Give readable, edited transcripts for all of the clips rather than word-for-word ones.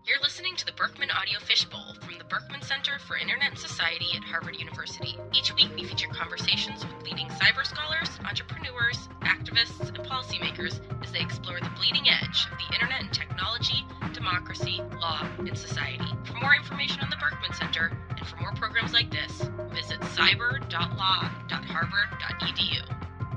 You're listening to the Berkman Audio Fishbowl from the Berkman Center for Internet and Society at Harvard University. Each week we feature conversations with leading cyber scholars, entrepreneurs, activists, and policymakers as they explore the bleeding edge of the internet and technology, democracy, law, and society. For more information on the Berkman Center and for more programs like this, visit cyber.law.harvard.edu.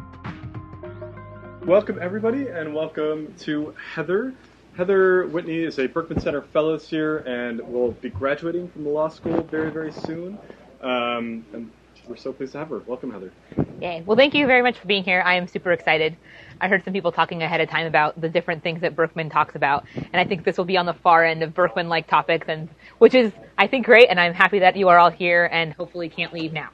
Welcome everybody, and welcome to Heather. Heather Whitney is a Berkman Center Fellow this year and will be graduating from the law school very, very soon. And we're so pleased to have her. Welcome, Heather. Yay. Well, thank you very much for being here. I am super excited. I heard some people talking ahead of time about the different things that Berkman talks about, and I think this will be on the far end of Berkman-like topics, and which is, I think, great, and I'm happy that you are all here and hopefully can't leave now.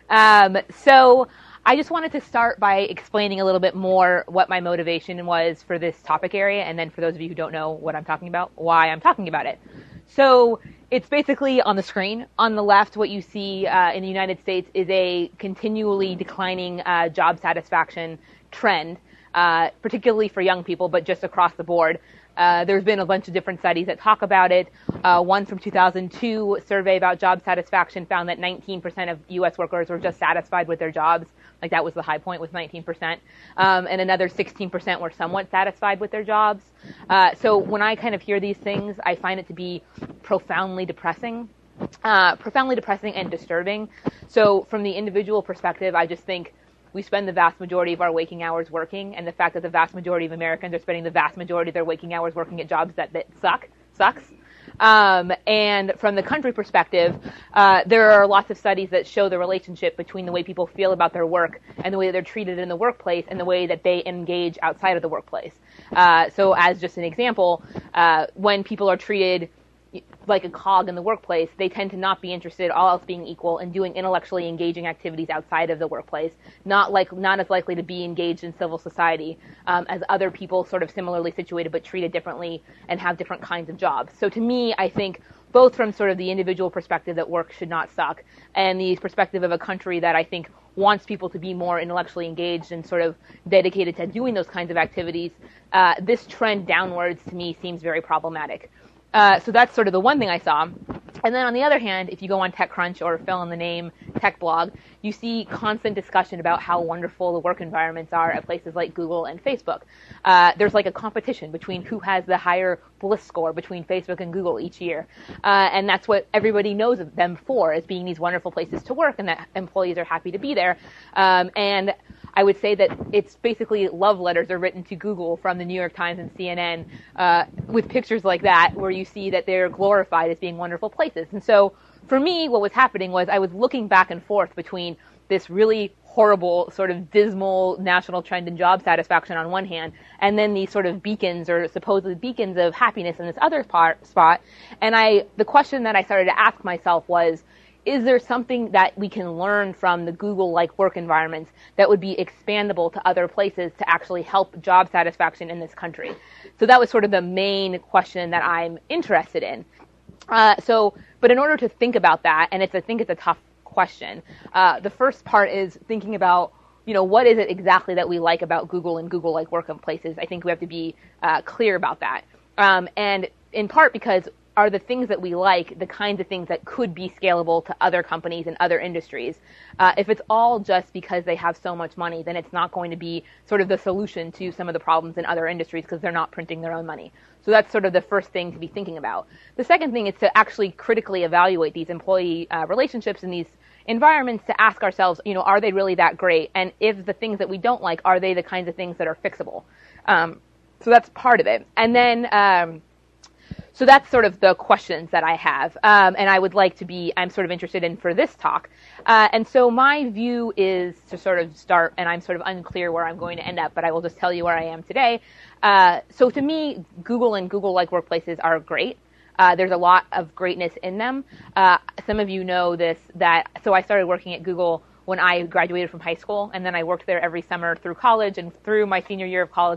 So I just wanted to start by explaining a little bit more what my motivation was for this topic area, and then for those of you who don't know what I'm talking about, why I'm talking about it. So it's basically on the screen. On the left, what you see in the United States is a continually declining job satisfaction trend, particularly for young people, but just across the board. There's been a bunch of different studies that talk about it. One from 2002 survey about job satisfaction found that 19% of U.S. workers were just satisfied with their jobs. Like that was the high point, was 19%. And another 16% were somewhat satisfied with their jobs. So when I kind of hear these things, I find it to be profoundly depressing and disturbing. So from the individual perspective, I just think we spend the vast majority of our waking hours working, and the fact that the vast majority of Americans are spending the vast majority of their waking hours working at jobs that sucks. And from the country perspective, there are lots of studies that show the relationship between the way people feel about their work and the way they're treated in the workplace and the way that they engage outside of the workplace. So as just an example, when people are treated like a cog in the workplace, they tend to not be interested, all else being equal, in doing intellectually engaging activities outside of the workplace, not as likely to be engaged in civil society as other people sort of similarly situated but treated differently and have different kinds of jobs. So to me, I think both from sort of the individual perspective that work should not suck and the perspective of a country that I think wants people to be more intellectually engaged and sort of dedicated to doing those kinds of activities, this trend downwards to me seems very problematic. So that's sort of the one thing I saw. And then on the other hand, if you go on TechCrunch or fill in the name tech blog, you see constant discussion about how wonderful the work environments are at places like Google and Facebook. There's like a competition between who has the higher bliss score between Facebook and Google each year. And that's what everybody knows of them for, as being these wonderful places to work and that employees are happy to be there. And I would say that it's basically love letters are written to Google from the New York Times and CNN with pictures like that where you see that they're glorified as being wonderful places. And so for me, what was happening was I was looking back and forth between this really horrible sort of dismal national trend in job satisfaction on one hand, and then these sort of beacons or supposed beacons of happiness in this other spot. And the question that I started to ask myself was, is there something that we can learn from the Google-like work environments that would be expandable to other places to actually help job satisfaction in this country? So that was sort of the main question that I'm interested in. But in order to think about that, and I think it's a tough question, the first part is thinking about, what is it exactly that we like about Google and Google-like workplaces? I think we have to be clear about that. And in part because are the things that we like the kinds of things that could be scalable to other companies and other industries? If it's all just because they have so much money, then it's not going to be sort of the solution to some of the problems in other industries because they're not printing their own money. So that's sort of the first thing to be thinking about. The second thing is to actually critically evaluate these employee relationships in these environments to ask ourselves, are they really that great? And if the things that we don't like, are they the kinds of things that are fixable? So that's part of it. And then so that's sort of the questions that I have, and I'm sort of interested in for this talk. And so my view is to sort of start, and I'm sort of unclear where I'm going to end up, but I will just tell you where I am today. So to me, Google and Google-like workplaces are great. There's a lot of greatness in them. Some of you know this, so I started working at Google when I graduated from high school, and then I worked there every summer through college and through my senior year of college, and then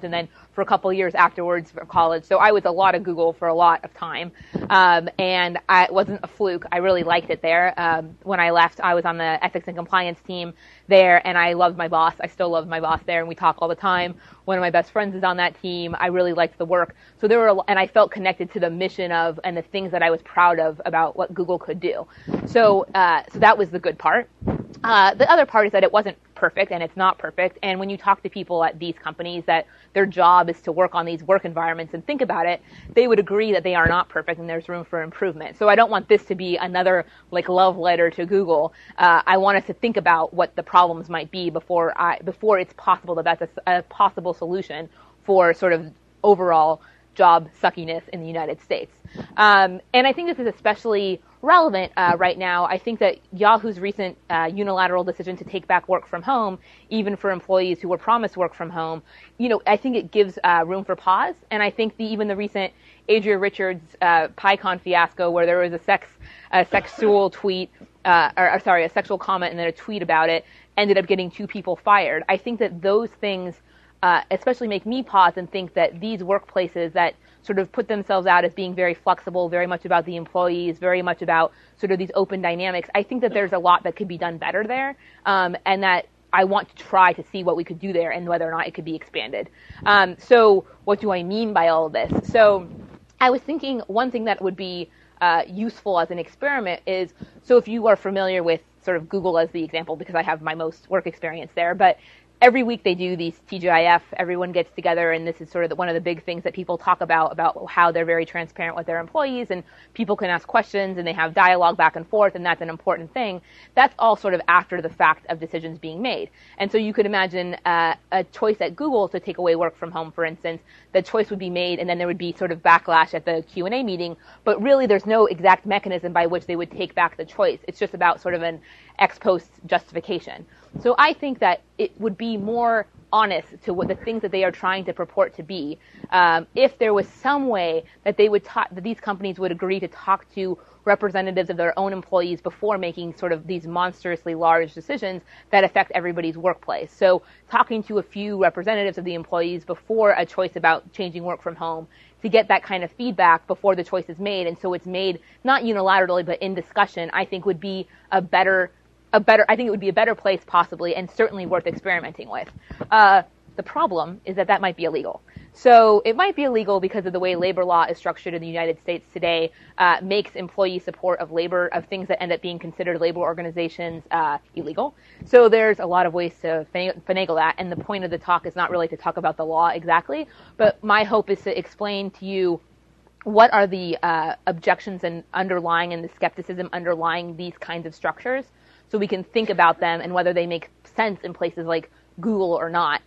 for a couple of years afterwards for college. So I was a lot of Google for a lot of time. And it wasn't a fluke. I really liked it there. When I left, I was on the ethics and compliance team there, and I loved my boss. I still love my boss there, and we talk all the time. One of my best friends is on that team. I really liked the work. So and I felt connected to the mission of and the things that I was proud of about what Google could do. So that was the good part. The other part is that it wasn't perfect, and it's not perfect. And when you talk to people at these companies that their job is to work on these work environments and think about it, they would agree that they are not perfect and there's room for improvement. So I don't want this to be another love letter to Google. I want us to think about what the problems might be before it's possible that that's a possible solution for sort of overall job suckiness in the United States. And I think this is especially relevant right now. I think that Yahoo's recent unilateral decision to take back work from home, even for employees who were promised work from home, I think it gives room for pause. And I think even the recent Adria Richards PyCon fiasco, where there was a sexual tweet, a sexual comment and then a tweet about it, ended up getting 2 people fired. I think that those things especially make me pause and think that these workplaces that sort of put themselves out as being very flexible, very much about the employees, very much about sort of these open dynamics, I think that there's a lot that could be done better there, and that I want to try to see what we could do there and whether or not it could be expanded. So what do I mean by all of this? So I was thinking one thing that would be useful as an experiment is, so if you are familiar with sort of Google as the example, because I have my most work experience there, but every week they do these TGIF, everyone gets together, and this is sort of one of the big things that people talk about how they're very transparent with their employees, and people can ask questions, and they have dialogue back and forth, and that's an important thing. That's all sort of after the fact of decisions being made. And so you could imagine a choice at Google to take away work from home, for instance. The choice would be made, and then there would be sort of backlash at the Q&A meeting, but really there's no exact mechanism by which they would take back the choice. It's just about sort of an ex post justification. So I think that it would be more honest to what the things that they are trying to purport to be, if there was some way that that these companies would agree to talk to representatives of their own employees before making sort of these monstrously large decisions that affect everybody's workplace. So talking to a few representatives of the employees before a choice about changing work from home to get that kind of feedback before the choice is made, and so it's made not unilaterally but in discussion, I think would be I think it would be a better place possibly, and certainly worth experimenting with. The problem is that might be illegal. So it might be illegal because of the way labor law is structured in the United States today, makes employee support of things that end up being considered labor organizations illegal. So there's a lot of ways to finagle that, and the point of the talk is not really to talk about the law exactly, but my hope is to explain to you what are the objections and the skepticism underlying these kinds of structures, so we can think about them and whether they make sense in places like Google or not.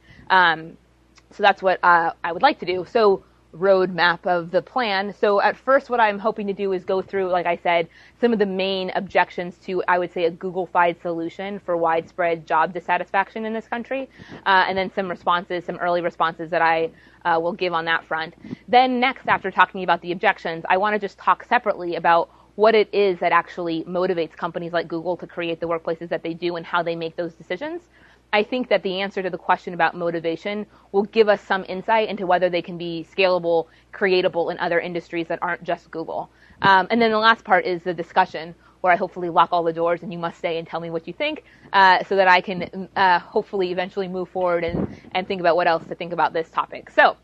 So that's what I would like to do. So roadmap of the plan. So at first what I'm hoping to do is go through, like I said, some of the main objections to, I would say, a Google-fied solution for widespread job dissatisfaction in this country, and then some early responses that I will give on that front. Then next, after talking about the objections, I want to just talk separately about what it is that actually motivates companies like Google to create the workplaces that they do and how they make those decisions. I think that the answer to the question about motivation will give us some insight into whether they can be scalable, creatable in other industries that aren't just Google. And then the last part is the discussion, where I hopefully lock all the doors and you must stay and tell me what you think, so that I can hopefully eventually move forward and think about what else to think about this topic. So,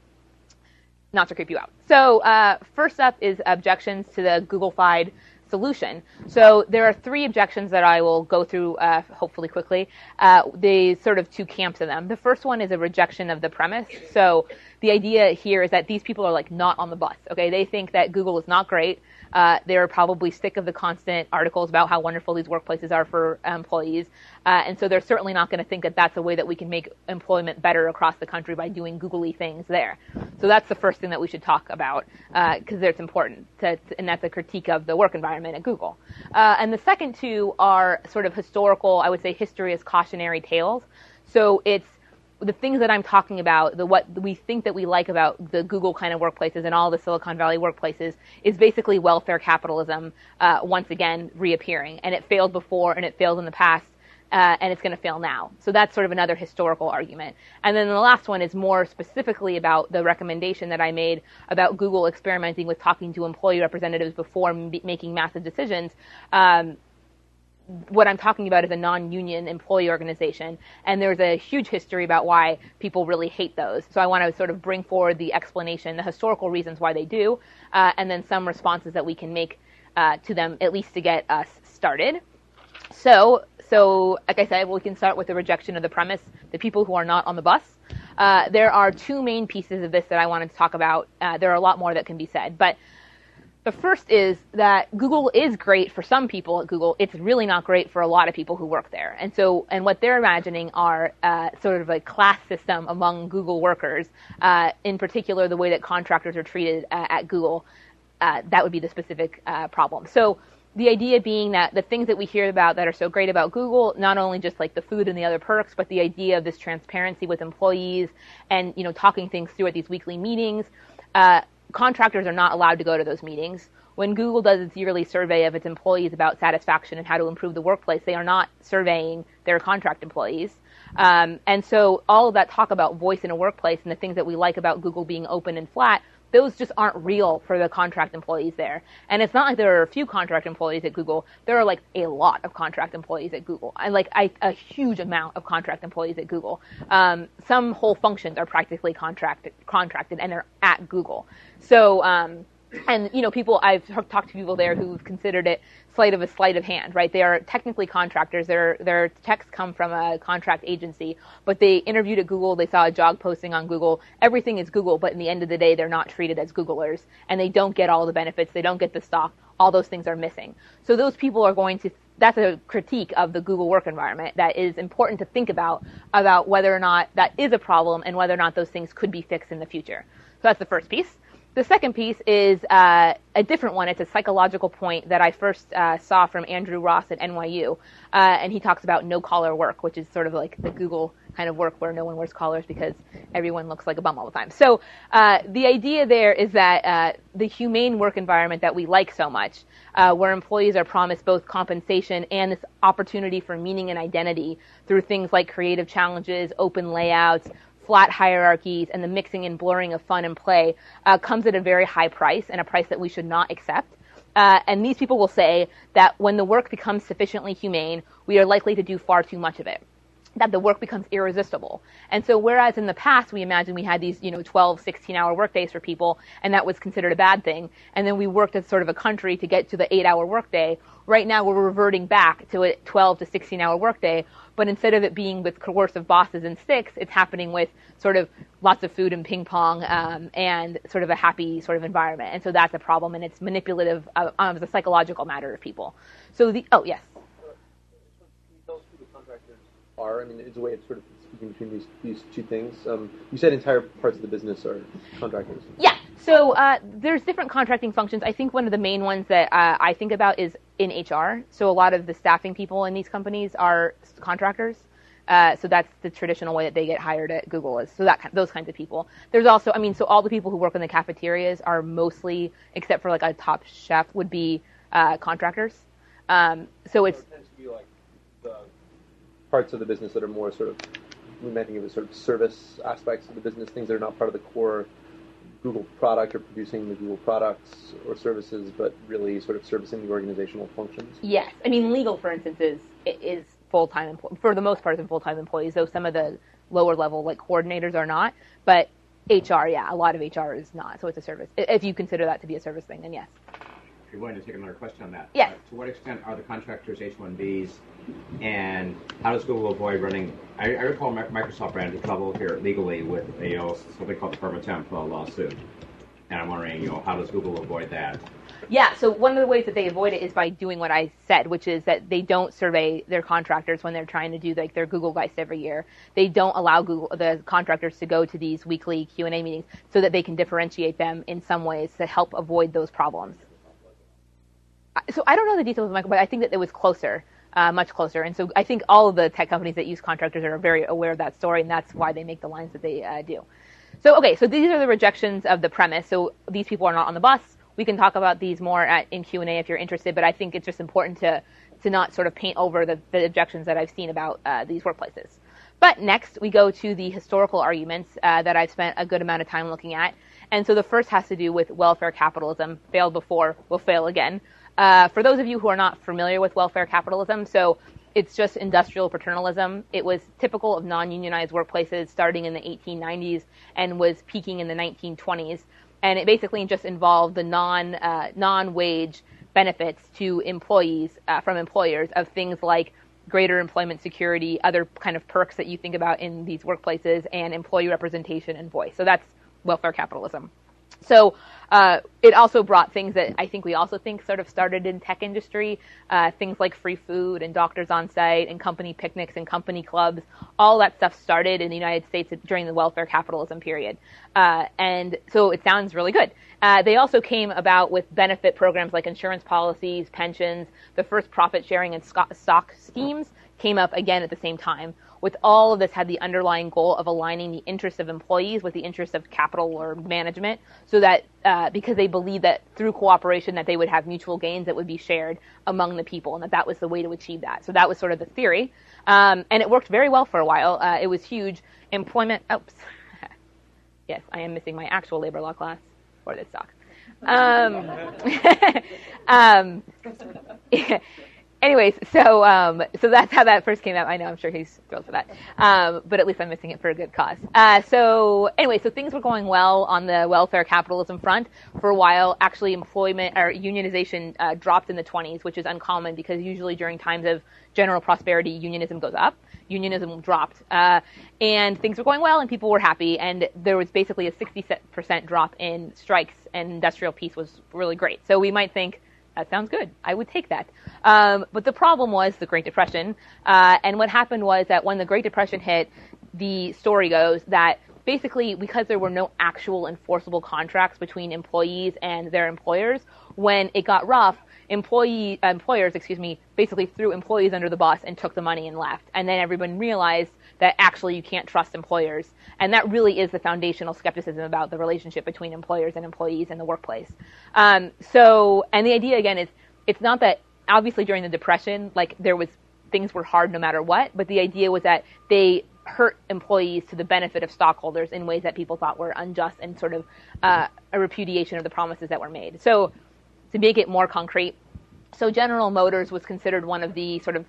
not to creep you out. So first up is objections to the Google-fied solution. So there are 3 objections that I will go through hopefully quickly. The sort of 2 camps of them. The first one is a rejection of the premise. So the idea here is that these people are not on the bus. Okay, they think that Google is not great. They're probably sick of the constant articles about how wonderful these workplaces are for employees. And so they're certainly not going to think that that's a way that we can make employment better across the country by doing googly things there. So that's the first thing that we should talk about, because it's important, and that's a critique of the work environment at Google. And the second 2 are sort of historical, I would say history as cautionary tales. So it's the things that I'm talking about, what we think that we like about the Google kind of workplaces and all the Silicon Valley workplaces is basically welfare capitalism, once again reappearing. And it failed before and it failed in the past. and it's going to fail now. So that's sort of another historical argument. And then the last one is more specifically about the recommendation that I made about Google experimenting with talking to employee representatives before making massive decisions. What I'm talking about is a non-union employee organization, and there's a huge history about why people really hate those. So I want to sort of bring forward the explanation, the historical reasons why they do, and then some responses that we can make to them, at least to get us started. So like I said, we can start with the rejection of the premise, the people who are not on the bus. There are two main pieces of this that I wanted to talk about. There are a lot more that can be said, but the first is that Google is great for some people at Google. It's really not great for a lot of people who work there. And what they're imagining are sort of a class system among Google workers, in particular the way that contractors are treated at Google. That would be the specific problem. So the idea being that the things that we hear about that are so great about Google, not only just like the food and the other perks, but the idea of this transparency with employees and, talking things through at these weekly meetings. Contractors are not allowed to go to those meetings. When Google does its yearly survey of its employees about satisfaction and how to improve the workplace, they are not surveying their contract employees. And so all of that talk about voice in a workplace and the things that we like about Google being open and flat, those just aren't real for the contract employees there. And it's not like there are a few contract employees at Google. There are like a lot of contract employees at Google, and a huge amount of contract employees at Google. Some whole functions are practically contracted, and they're at Google. So, and people, I've talked to people there who've considered it sleight of hand, right? They are technically contractors. Their checks come from a contract agency, but they interviewed at Google. They saw a job posting on Google. Everything is Google, but in the end of the day, they're not treated as Googlers, and they don't get all the benefits. They don't get the stock. All those things are missing. So those people are going to. That's a critique of the Google work environment that is important to think about whether or not that is a problem and whether or not those things could be fixed in the future. So that's the first piece. The second piece is a different one. It's a psychological point that I first saw from Andrew Ross at NYU. And he talks about no-collar work, which is sort of like the Google kind of work where no one wears collars because everyone looks like a bum all the time. So the idea there is that the humane work environment that we like so much, where employees are promised both compensation and this opportunity for meaning and identity through things like creative challenges, open layouts, flat hierarchies, and the mixing and blurring of fun and play comes at a very high price, and a price that we should not accept. And these people will say that when the work becomes sufficiently humane, we are likely to do far too much of it, that the work becomes irresistible. And so whereas in the past we imagined we had these 12, 16-hour workdays for people, and that was considered a bad thing, and then we worked as sort of a country to get to the 8-hour workday, right now we're reverting back to a 12 to 16-hour workday, but instead of it being with coercive bosses and sticks, it's happening with sort of lots of food and ping pong and sort of a happy sort of environment. And so that's a problem, and it's manipulative as a psychological matter of people. So yes. Can you tell us who the contractors are? I mean, it's a way of sort of speaking between these two things. You said entire parts of the business are contractors. Yeah. So there's different contracting functions. I think one of the main ones that I think about is in HR. So a lot of the staffing people in these companies are contractors. So that's the traditional way that they get hired at Google is. So those kinds of people. There's also, so all the people who work in the cafeterias are mostly, except for like a top chef, would be contractors. So it tends to be like the parts of the business that are more sort of, we might think of as sort of service aspects of the business, things that are not part of the core Google product or producing the Google products or services, but really sort of servicing the organizational functions. Yes. Legal, for instance, is full-time, for the most part, is full-time employees, though some of the lower level, like coordinators, are not. But HR, a lot of HR is not. So it's a service. If you consider that to be a service thing, then yes. If you're willing to take another question on that. Yes. To what extent are the contractors H-1Bs, and how does Google avoid running? I recall Microsoft ran into trouble here legally with something called the permatemp lawsuit, and I'm wondering, how does Google avoid that? Yeah, so one of the ways that they avoid it is by doing what I said, which is that they don't survey their contractors when they're trying to do their Google Geist every year. They don't allow the contractors to go to these weekly Q&A meetings so that they can differentiate them in some ways to help avoid those problems. So I don't know the details of Michael, but I think that it was closer, much closer. And so I think all of the tech companies that use contractors are very aware of that story, and that's why they make the lines that they do. So these are the rejections of the premise. So these people are not on the bus. we can talk about these more in Q&A if you're interested, but I think it's just important to not sort of paint over the objections that I've seen about these workplaces. But next, we go to the historical arguments that I've spent a good amount of time looking at. And so the first has to do with welfare capitalism. Failed before, will fail again. For those of you who are not familiar with welfare capitalism, so it's just industrial paternalism. It was typical of non-unionized workplaces starting in the 1890s and was peaking in the 1920s. And it basically just involved the non-wage benefits to employees from employers of things like greater employment security, other kind of perks that you think about in these workplaces, and employee representation and voice. So that's welfare capitalism. So it also brought things that I think we also think sort of started in tech industry, things like free food and doctors on site and company picnics and company clubs. All that stuff started in the United States during the welfare capitalism period. And so it sounds really good. They also came about with benefit programs like insurance policies, pensions. The first profit sharing and stock schemes came up again at the same time. With all of this had the underlying goal of aligning the interests of employees with the interests of capital or management, so that because they believed that through cooperation that they would have mutual gains that would be shared among the people, and that was the way to achieve that. So that was sort of the theory, and it worked very well for a while. It was huge. Employment. Oops. Yes, I am missing my actual labor law class for this talk. Anyways, so that's how that first came out. I know, I'm sure he's thrilled for that. But at least I'm missing it for a good cause. So things were going well on the welfare capitalism front for a while. Actually, employment or unionization dropped in the 20s, which is uncommon because usually during times of general prosperity, unionism goes up. Unionism dropped, and things were going well, and people were happy, and there was basically a 60% drop in strikes, and industrial peace was really great. So we might think, that sounds good. I would take that. But the problem was the Great Depression. And what happened was that when the Great Depression hit, the story goes that basically because there were no actual enforceable contracts between employees and their employers, when it got rough, employers basically threw employees under the bus and took the money and left. And then everyone realized that actually you can't trust employers. And that really is the foundational skepticism about the relationship between employers and employees in the workplace. And the idea again is, it's not that obviously during the Depression, like things were hard no matter what, but the idea was that they hurt employees to the benefit of stockholders in ways that people thought were unjust and sort of a repudiation of the promises that were made. So to make it more concrete, so General Motors was considered one of the sort of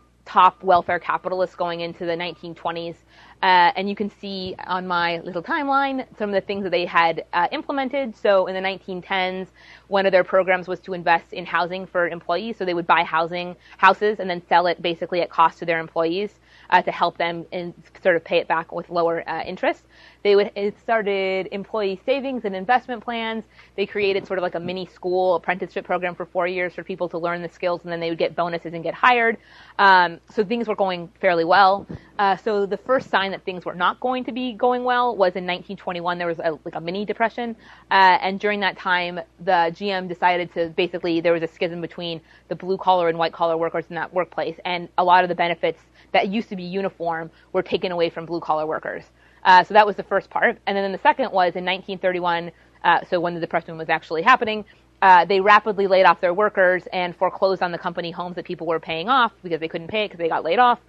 top welfare capitalists going into the 1920s. And you can see on my little timeline some of the things that they had implemented. So in the 1910s, one of their programs was to invest in housing for employees. So they would buy houses and then sell it basically at cost to their employees to help them and sort of pay it back with lower interest. It started employee savings and investment plans. They created sort of like a mini school apprenticeship program for 4 years for people to learn the skills, and then they would get bonuses and get hired. So things were going fairly well. So the first sign that things were not going to be going well was in 1921. There was a mini depression, and during that time, the GM decided to there was a schism between the blue collar and white collar workers in that workplace, and a lot of the benefits that used to be uniform were taken away from blue collar workers. So that was the first part. And then the second was in 1931, so when the Depression was actually happening, they rapidly laid off their workers and foreclosed on the company homes that people were paying off because they couldn't pay it because they got laid off,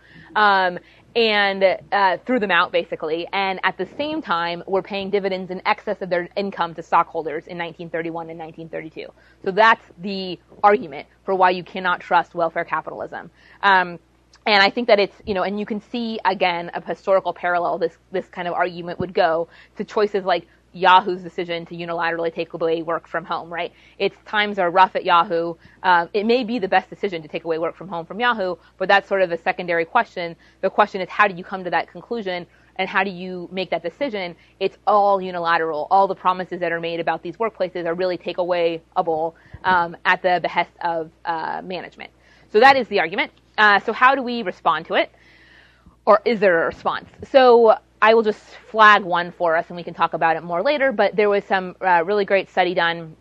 and threw them out basically. And at the same time, were paying dividends in excess of their income to stockholders in 1931 and 1932. So that's the argument for why you cannot trust welfare capitalism. And I think that it's, and you can see, again, a historical parallel, this kind of argument would go to choices like Yahoo's decision to unilaterally take away work from home, right? Times are rough at Yahoo. It may be the best decision to take away work from home from Yahoo, but that's sort of a secondary question. The question is, how do you come to that conclusion, and how do you make that decision? It's all unilateral. All the promises that are made about these workplaces are really takeawayable at the behest of management. So that is the argument. So how do we respond to it? Or is there a response? So I will just flag one for us, and we can talk about it more later, but there was some really great study done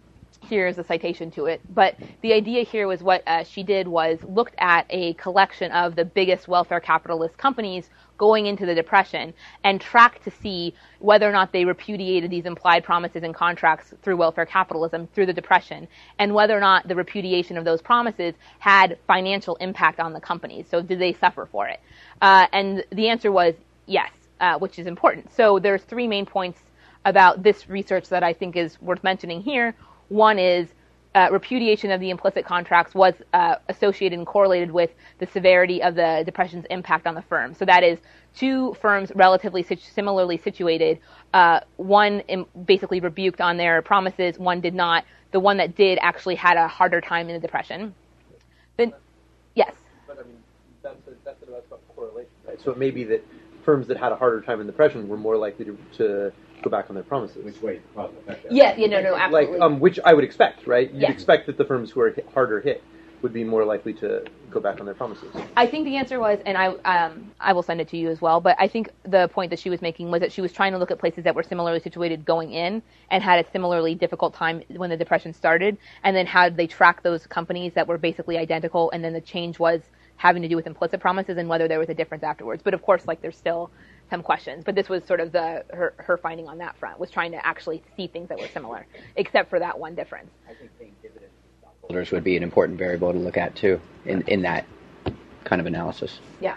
here's a citation to it. But the idea here was what she did was looked at a collection of the biggest welfare capitalist companies going into the Depression and tracked to see whether or not they repudiated these implied promises and contracts through welfare capitalism through the Depression, and whether or not the repudiation of those promises had financial impact on the companies. So did they suffer for it? And the answer was yes, which is important. So there's three main points about this research that I think is worth mentioning here. One is repudiation of the implicit contracts was associated and correlated with the severity of the Depression's impact on the firm. So that is two firms relatively similarly situated. One basically rebuked on their promises, one did not. The one that did actually had a harder time in the Depression. Then, yes? But I mean, that's about correlation, right? So it may be that firms that had a harder time in the Depression were more likely to go back on their promises. Which way? Cause and effect. Yeah, no, absolutely. Like, which I would expect, right? You'd Yeah. expect that the firms who are harder hit would be more likely to go back on their promises. I think the answer was, and I will send it to you as well, but I think the point that she was making was that she was trying to look at places that were similarly situated going in and had a similarly difficult time when the Depression started, and then how they track those companies that were basically identical, and then the change was having to do with implicit promises and whether there was a difference afterwards. But of course, like, there's still some questions. But this was sort of her finding on that front, was trying to actually see things that were similar, except for that one difference. I think paying dividends to stockholders would be an important variable to look at too in that kind of analysis. Yeah.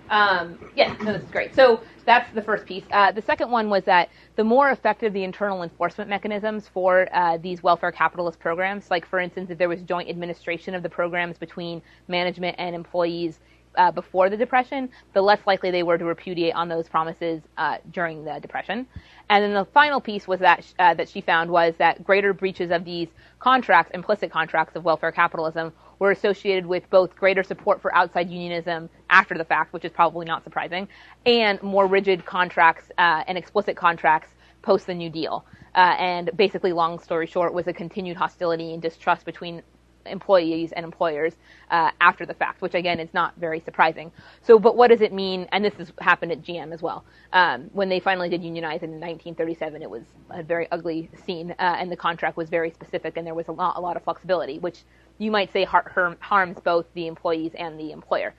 No, this is great. So that's the first piece. The second one was that the more effective the internal enforcement mechanisms for these welfare capitalist programs, like, for instance, if there was joint administration of the programs between management and employees before the Depression, the less likely they were to repudiate on those promises during the Depression. And then the final piece was that that she found was that greater breaches of these contracts, implicit contracts of welfare capitalism, were associated with both greater support for outside unionism after the fact, which is probably not surprising, and more rigid contracts and explicit contracts post the New Deal. And basically, long story short, was a continued hostility and distrust between employees and employers after the fact, which again is not very surprising. So, but what does it mean? And this has happened at GM as well. When they finally did unionize in 1937, it was a very ugly scene, and the contract was very specific, and there was a lot of flexibility, which you might say harms both the employees and the employer.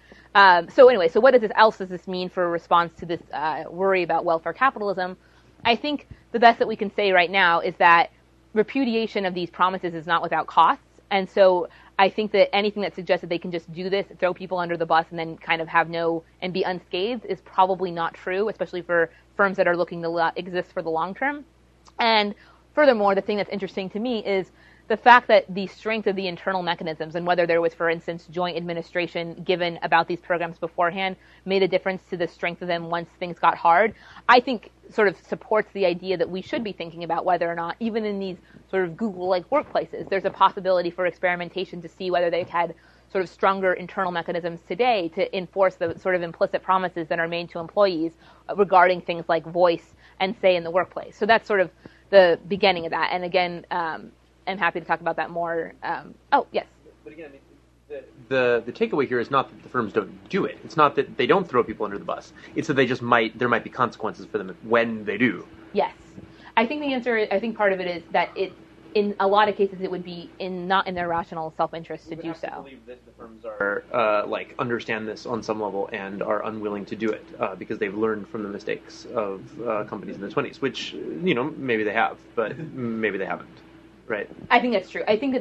So anyway, so what else does this mean for a response to this worry about welfare capitalism? I think the best that we can say right now is that repudiation of these promises is not without costs. And so I think that anything that suggests that they can just do this, throw people under the bus, and then kind of and be unscathed is probably not true, especially for firms that are looking to exist for the long term. And furthermore, the thing that's interesting to me is the fact that the strength of the internal mechanisms, and whether there was, for instance, joint administration given about these programs beforehand, made a difference to the strength of them once things got hard, I think sort of supports the idea that we should be thinking about whether or not, even in these sort of Google-like workplaces, there's a possibility for experimentation to see whether they've had sort of stronger internal mechanisms today to enforce the sort of implicit promises that are made to employees regarding things like voice and say in the workplace. So that's sort of the beginning of that. And again, I'm happy to talk about that more. Yes. But again, I mean, the takeaway here is not that the firms don't do it. It's not that they don't throw people under the bus. It's that they just there might be consequences for them when they do. Yes. I think part of it is that in a lot of cases it would be not in their rational self-interest to do so. I believe that the firms are understand this on some level and are unwilling to do it because they've learned from the mistakes of companies in the 1920s, which maybe they have, but maybe they haven't. Right. I think that's true. I think that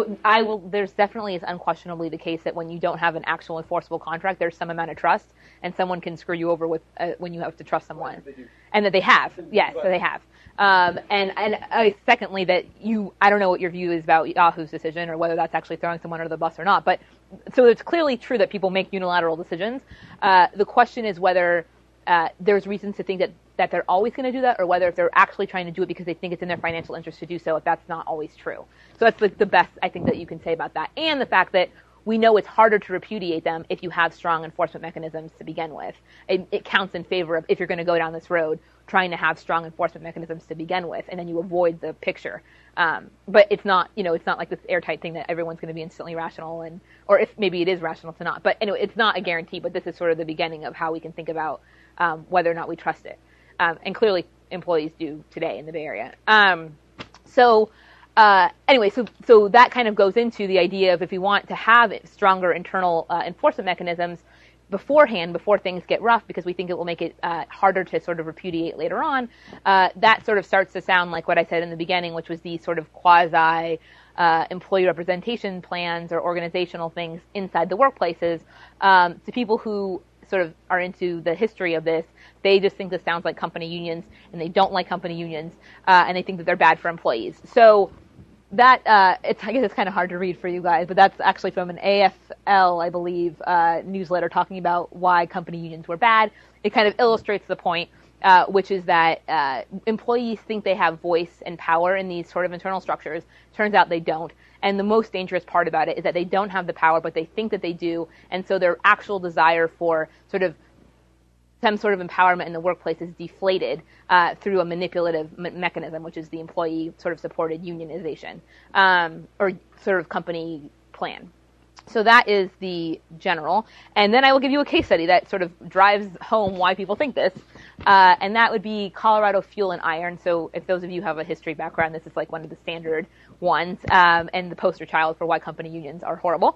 there's definitely is unquestionably the case that when you don't have an actual enforceable contract, there's some amount of trust, and someone can screw you over with when you have to trust someone, and that they have. Yes, that they have. Secondly, that I don't know what your view is about Yahoo's decision or whether that's actually throwing someone under the bus or not. But so it's clearly true that people make unilateral decisions. The question is whether there's reasons to think that they're always going to do that, or whether if they're actually trying to do it because they think it's in their financial interest to do so, if that's not always true. So that's the best I think that you can say about that. And the fact that we know it's harder to repudiate them if you have strong enforcement mechanisms to begin with. It counts in favor of, if you're going to go down this road, trying to have strong enforcement mechanisms to begin with, and then you avoid the picture. But it's not like this airtight thing that everyone's going to be instantly rational, or if maybe it is rational to not. But anyway, it's not a guarantee, but this is sort of the beginning of how we can think about whether or not we trust it. And clearly employees do today in the Bay Area. So Anyway, so that kind of goes into the idea of if we want to have stronger internal enforcement mechanisms beforehand, before things get rough, because we think it will make it harder to sort of repudiate later on, that sort of starts to sound like what I said in the beginning, which was these sort of quasi employee representation plans or organizational things inside the workplaces. To people who sort of are into the history of this, they just think this sounds like company unions, and they don't like company unions, and they think that they're bad for employees. So that, I guess it's kind of hard to read for you guys, but that's actually from an AFL, I believe, newsletter talking about why company unions were bad. It kind of illustrates the point, which is that employees think they have voice and power in these sort of internal structures. Turns out they don't. And the most dangerous part about it is that they don't have the power, but they think that they do. And so their actual desire for sort of some sort of empowerment in the workplace is deflated through a manipulative mechanism, which is the employee sort of supported unionization or sort of company plan. So that is the general. And then I will give you a case study that sort of drives home why people think this. And that would be Colorado Fuel and Iron. So if those of you have a history background, this is like one of the standard ones, and the poster child for why company unions are horrible.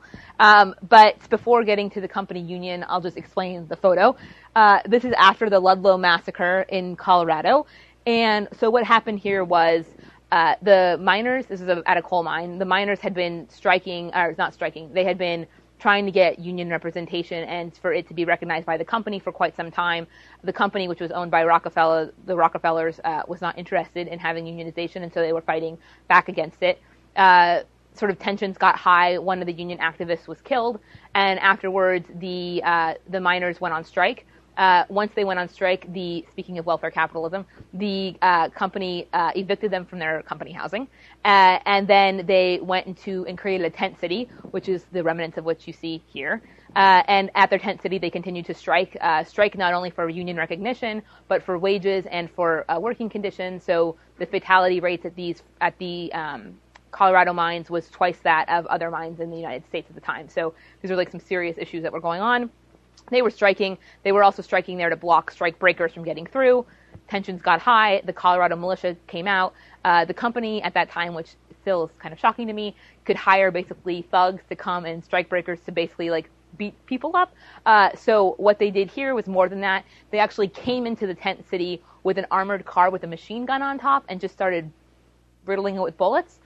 But before getting to the company union, I'll just explain the photo. This is after the Ludlow massacre in Colorado. And so what happened here was the miners, this is at a coal mine, the miners had been striking, or not striking, they had been trying to get union representation and for it to be recognized by the company for quite some time. The company, which was owned by Rockefeller, the Rockefellers, was not interested in having unionization, and so they were fighting back against it. Sort of tensions got high. One of the union activists was killed, and afterwards the miners went on strike. Once they went on strike, speaking of welfare capitalism, the company evicted them from their company housing, and then they went and created a tent city, which is the remnants of which you see here. And at their tent city, they continued to strike not only for union recognition, but for wages and for working conditions. So the fatality rates at the Colorado mines was twice that of other mines in the United States at the time. So these are like some serious issues that were going on. They were striking. They were also striking there to block strike breakers from getting through. Tensions got high. The Colorado militia came out. The company at that time, which still is kind of shocking to me, could hire basically thugs to come and strike breakers to basically like beat people up. So what they did here was more than that. They actually came into the tent city with an armored car with a machine gun on top and just started riddling it with bullets,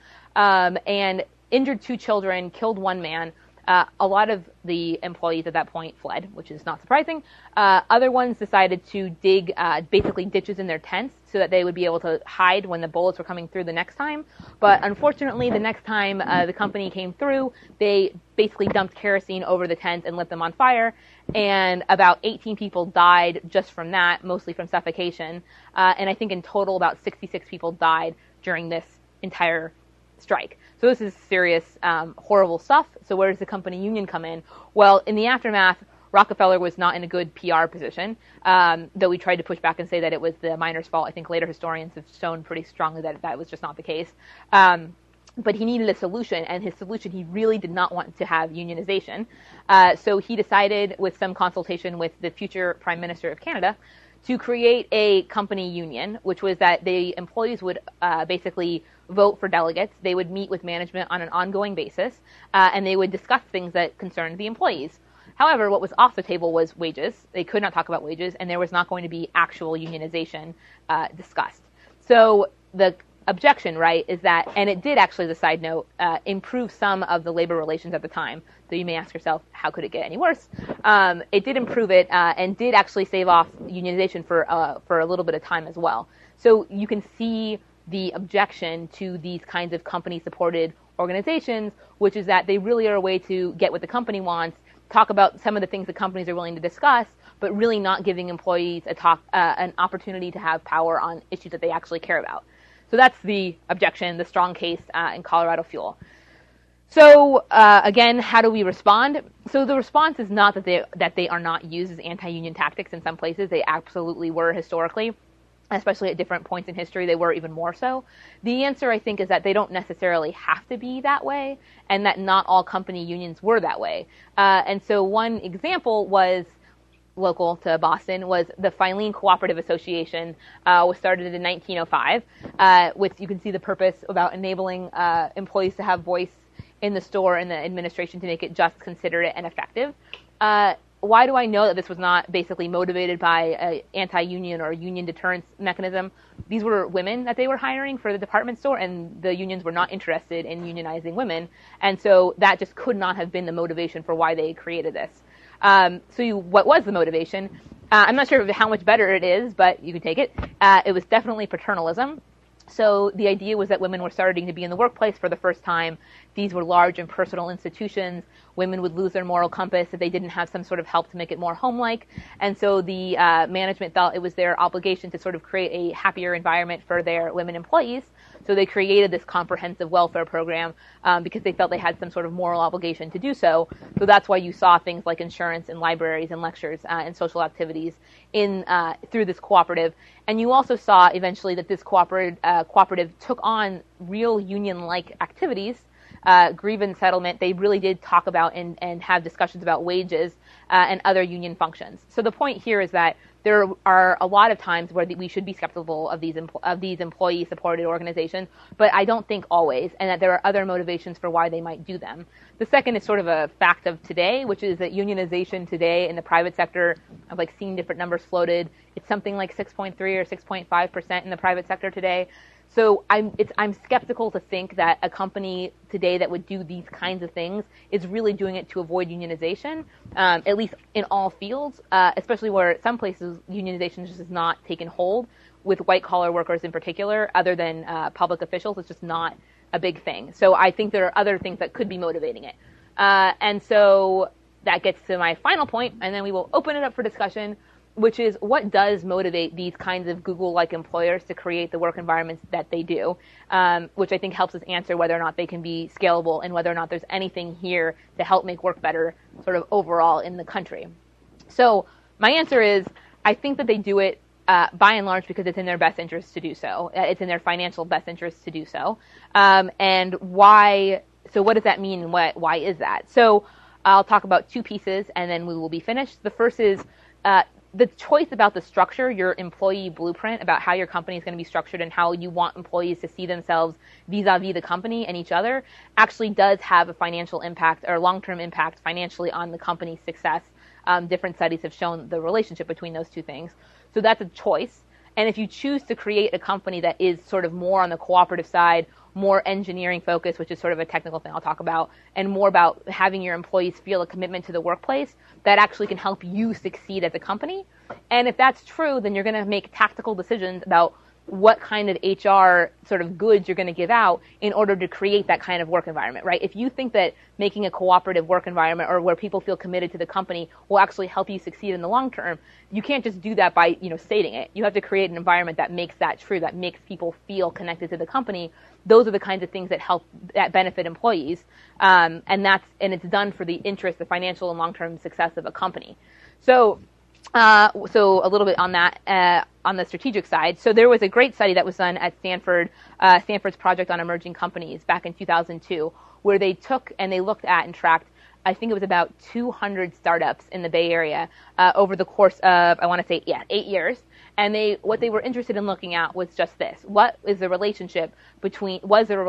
and injured 2 children, killed 1 man. A lot of the employees at that point fled, which is not surprising. Other ones decided to dig basically ditches in their tents so that they would be able to hide when the bullets were coming through the next time. But unfortunately, the next time the company came through, they basically dumped kerosene over the tents and lit them on fire. And about 18 people died just from that, mostly from suffocation. And I think in total about 66 people died during this entire strike. So this is serious, horrible stuff. So where does the company union come in? Well, in the aftermath, Rockefeller was not in a good PR position, though we tried to push back and say that it was the miners' fault. I think later historians have shown pretty strongly that that was just not the case. But he needed a solution, and his solution, he really did not want to have unionization. So he decided, with some consultation with the future Prime Minister of Canada, to create a company union, which was that the employees would basically vote for delegates. They would meet with management on an ongoing basis, and they would discuss things that concerned the employees. However, what was off the table was wages. They could not talk about wages, and there was not going to be actual unionization discussed. So the objection, right, is that, and it did actually, as a side note, improve some of the labor relations at the time. So you may ask yourself, how could it get any worse? It did improve it and did actually save off unionization for a little bit of time as well. So you can see the objection to these kinds of company-supported organizations, which is that they really are a way to get what the company wants, talk about some of the things the companies are willing to discuss, but really not giving employees an opportunity to have power on issues that they actually care about. So that's the objection, the strong case in Colorado Fuel. So again, how do we respond? So the response is not that they are not used as anti-union tactics in some places. They absolutely were historically, especially at different points in history. They were even more so. The answer, I think, is that they don't necessarily have to be that way, and that not all company unions were that way. And so one example was local to Boston, was the Filene Cooperative Association. Was started in 1905, with, you can see the purpose about enabling employees to have voice in the store and the administration to make it just, considerate, and effective. Why do I know that this was not basically motivated by an anti-union or union deterrence mechanism? These were women that they were hiring for the department store, and the unions were not interested in unionizing women. And so that just could not have been the motivation for why they created this. What was the motivation? I'm not sure how much better it is, but you can take it. It was definitely paternalism. So the idea was that women were starting to be in the workplace for the first time. These were large and personal institutions. Women would lose their moral compass if they didn't have some sort of help to make it more home-like. And so the management felt it was their obligation to sort of create a happier environment for their women employees. So they created this comprehensive welfare program because they felt they had some sort of moral obligation to do so. So that's why you saw things like insurance and libraries and lectures and social activities through this cooperative. And you also saw eventually that this cooperative took on real union-like activities. Grievance settlement, they really did talk about and have discussions about wages and other union functions. So the point here is that there are a lot of times where we should be skeptical of these employee-supported organizations, but I don't think always, and that there are other motivations for why they might do them. The second is sort of a fact of today, which is that unionization today in the private sector, I've seen different numbers floated. It's something like 6.3 or 6.5% in the private sector today. So I'm skeptical to think that a company today that would do these kinds of things is really doing it to avoid unionization, at least in all fields, especially where some places unionization just has not taken hold, with white-collar workers in particular, other than public officials. It's just not a big thing. So I think there are other things that could be motivating it. And so that gets to my final point, and then we will open it up for discussion, which is what does motivate these kinds of Google-like employers to create the work environments that they do, which I think helps us answer whether or not they can be scalable and whether or not there's anything here to help make work better sort of overall in the country. So my answer is I think that they do it by and large because it's in their best interest to do so. It's in their financial best interest to do so. And why? So what does that mean? And why is that? So I'll talk about two pieces and then we will be finished. The first is the choice about the structure, your employee blueprint, about how your company is going to be structured and how you want employees to see themselves vis-a-vis the company and each other, actually does have a financial impact or long-term impact financially on the company's success. Different studies have shown the relationship between those two things. So that's a choice. And if you choose to create a company that is sort of more on the cooperative side, more engineering focused, which is sort of a technical thing I'll talk about, and more about having your employees feel a commitment to the workplace, that actually can help you succeed as a company. And if that's true, then you're going to make tactical decisions about what kind of HR sort of goods you're going to give out in order to create that kind of work environment, right? If you think that making a cooperative work environment or where people feel committed to the company will actually help you succeed in the long term, you can't just do that by, stating it. You have to create an environment that makes that true, that makes people feel connected to the company. Those are the kinds of things that benefit employees. And it's done for the interest, the financial and long-term success of a company. So a little bit on that, on the strategic side. So there was a great study that was done at Stanford, Stanford's Project on Emerging Companies back in 2002, where they took and they looked at and tracked, I think it was about 200 startups in the Bay Area over the course of, 8 years. And what they were interested in looking at was just this: was there a relationship between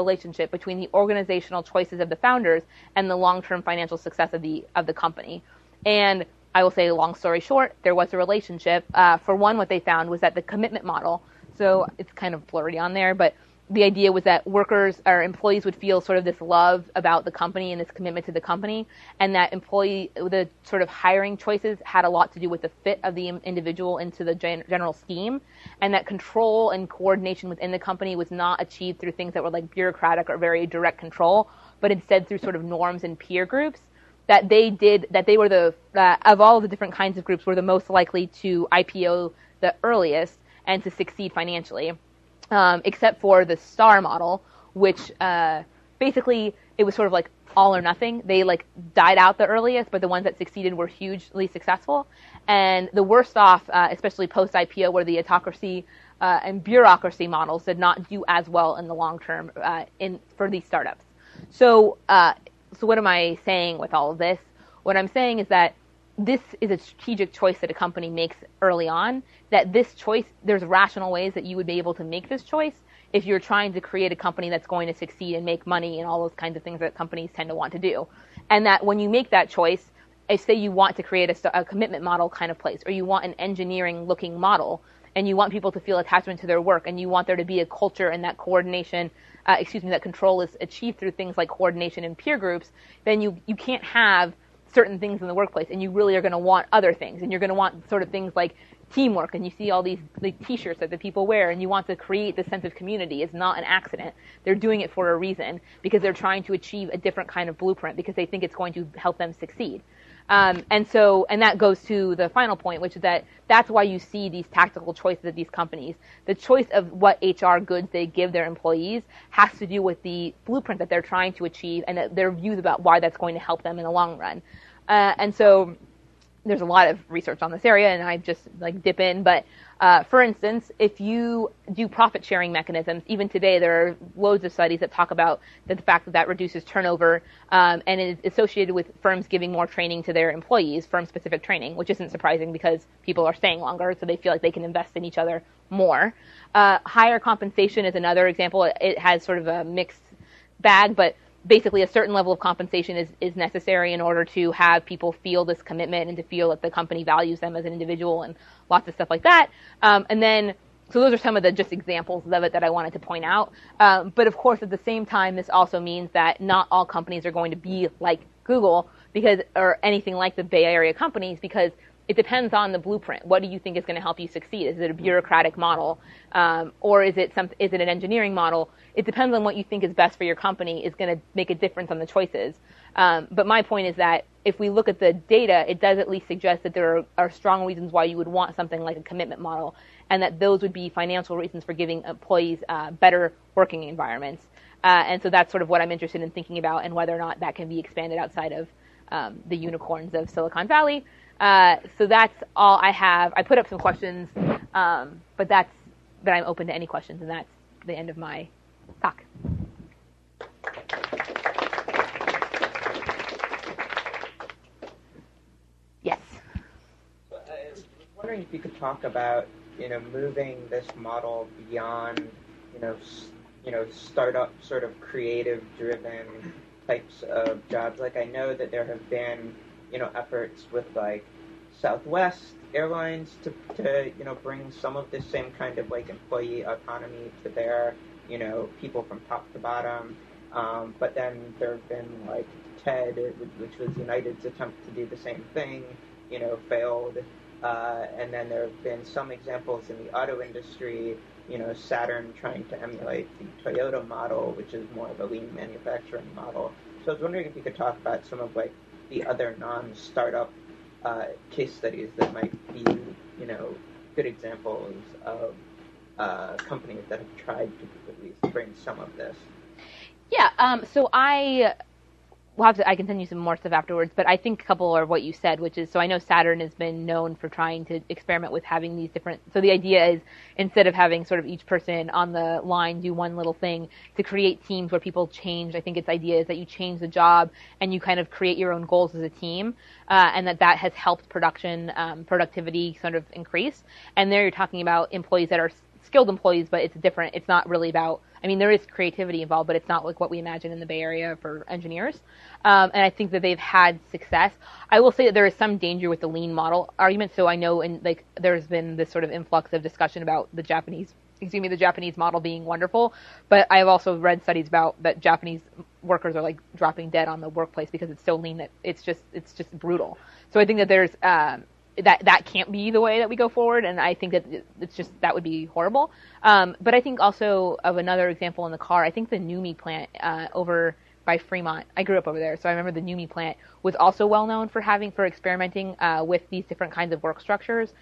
the organizational choices of the founders and the long-term financial success of the company? And I will say, long story short, there was a relationship. For one, what they found was that the commitment model, so it's kind of blurry on there, but the idea was that workers or employees would feel sort of this love about the company and this commitment to the company, and that the sort of hiring choices had a lot to do with the fit of the individual into the general scheme, and that control and coordination within the company was not achieved through things that were like bureaucratic or very direct control, but instead through sort of norms and peer groups. That they were of all of the different kinds of groups, were the most likely to IPO the earliest and to succeed financially, except for the STAR model, which basically it was sort of like all or nothing. They died out the earliest, but the ones that succeeded were hugely successful. And the worst off, especially post-IPO, where the autocracy and bureaucracy models did not do as well in the long term for these startups. So what am I saying with all of this? What I'm saying is that this is a strategic choice that a company makes early on, that this choice, there's rational ways that you would be able to make this choice if you're trying to create a company that's going to succeed and make money and all those kinds of things that companies tend to want to do. And that when you make that choice, if say you want to create a commitment model kind of place, or you want an engineering looking model, and you want people to feel attachment to their work, and you want there to be a culture and that coordination, that control is achieved through things like coordination and peer groups, then you can't have certain things in the workplace, and you really are going to want other things, and you're going to want sort of things like teamwork, and you see all these like t-shirts that the people wear, and you want to create the sense of community. It's not an accident. They're doing it for a reason, because they're trying to achieve a different kind of blueprint, because they think it's going to help them succeed. And that goes to the final point, which is that's why you see these tactical choices of these companies. The choice of what HR goods they give their employees has to do with the blueprint that they're trying to achieve and their views about why that's going to help them in the long run. And so there's a lot of research on this area, and I just like dip in. But for instance, if you do profit sharing mechanisms, even today there are loads of studies that talk about the fact that reduces turnover, and is associated with firms giving more training to their employees, firm-specific training, which isn't surprising because people are staying longer, so they feel like they can invest in each other more. Higher compensation is another example. It has sort of a mixed bag, but basically a certain level of compensation is necessary in order to have people feel this commitment and to feel that the company values them as an individual and lots of stuff like that. And then, so those are some of the just examples of it that I wanted to point out. But of course, at the same time, this also means that not all companies are going to be like Google or anything like the Bay Area companies, because it depends on the blueprint. What do you think is going to help you succeed? Is it a bureaucratic model, or is it an engineering model? It depends on what you think is best for your company is going to make a difference on the choices. But my point is that if we look at the data, it does at least suggest that there are strong reasons why you would want something like a commitment model, and that those would be financial reasons for giving employees better working environments. And so that's sort of what I'm interested in thinking about, and whether or not that can be expanded outside of the unicorns of Silicon Valley. So that's all I have. I put up some questions, but I'm open to any questions, and that's the end of my talk. Yes. So I was wondering if you could talk about, moving this model beyond, startup sort of creative-driven types of jobs. Like I know that there have been, efforts with like Southwest Airlines to bring some of this same kind of like employee autonomy to their, people from top to bottom. But then there have been like TED, which was United's attempt to do the same thing, failed. And then there have been some examples in the auto industry, Saturn trying to emulate the Toyota model, which is more of a lean manufacturing model. So I was wondering if you could talk about some of like the other non-startup case studies that might be, good examples of companies that have tried to at least bring some of this. Yeah, so I can send you some more stuff afterwards, but I think a couple are what you said, which is, so I know Saturn has been known for trying to experiment with having these different, so the idea is instead of having sort of each person on the line do one little thing, to create teams where people change. I think its idea is that you change the job and you kind of create your own goals as a team, and that has helped productivity sort of increase. And there you're talking about employees that are skilled employees, but it's different. It's not really about, there is creativity involved, but it's not like what we imagine in the Bay Area for engineers. And I think that they've had success. I will say that there is some danger with the lean model argument. So I know there's been this sort of influx of discussion about the Japanese model being wonderful. But I've also read studies about that Japanese workers are like dropping dead on the workplace because it's so lean that it's just brutal. So I think that there's, that can't be the way that we go forward, and I think that that would be horrible. But I think also of another example in the car, I think the NUMMI plant over by Fremont, I grew up over there, so I remember the NUMMI plant was also well known for experimenting with these different kinds of work structures,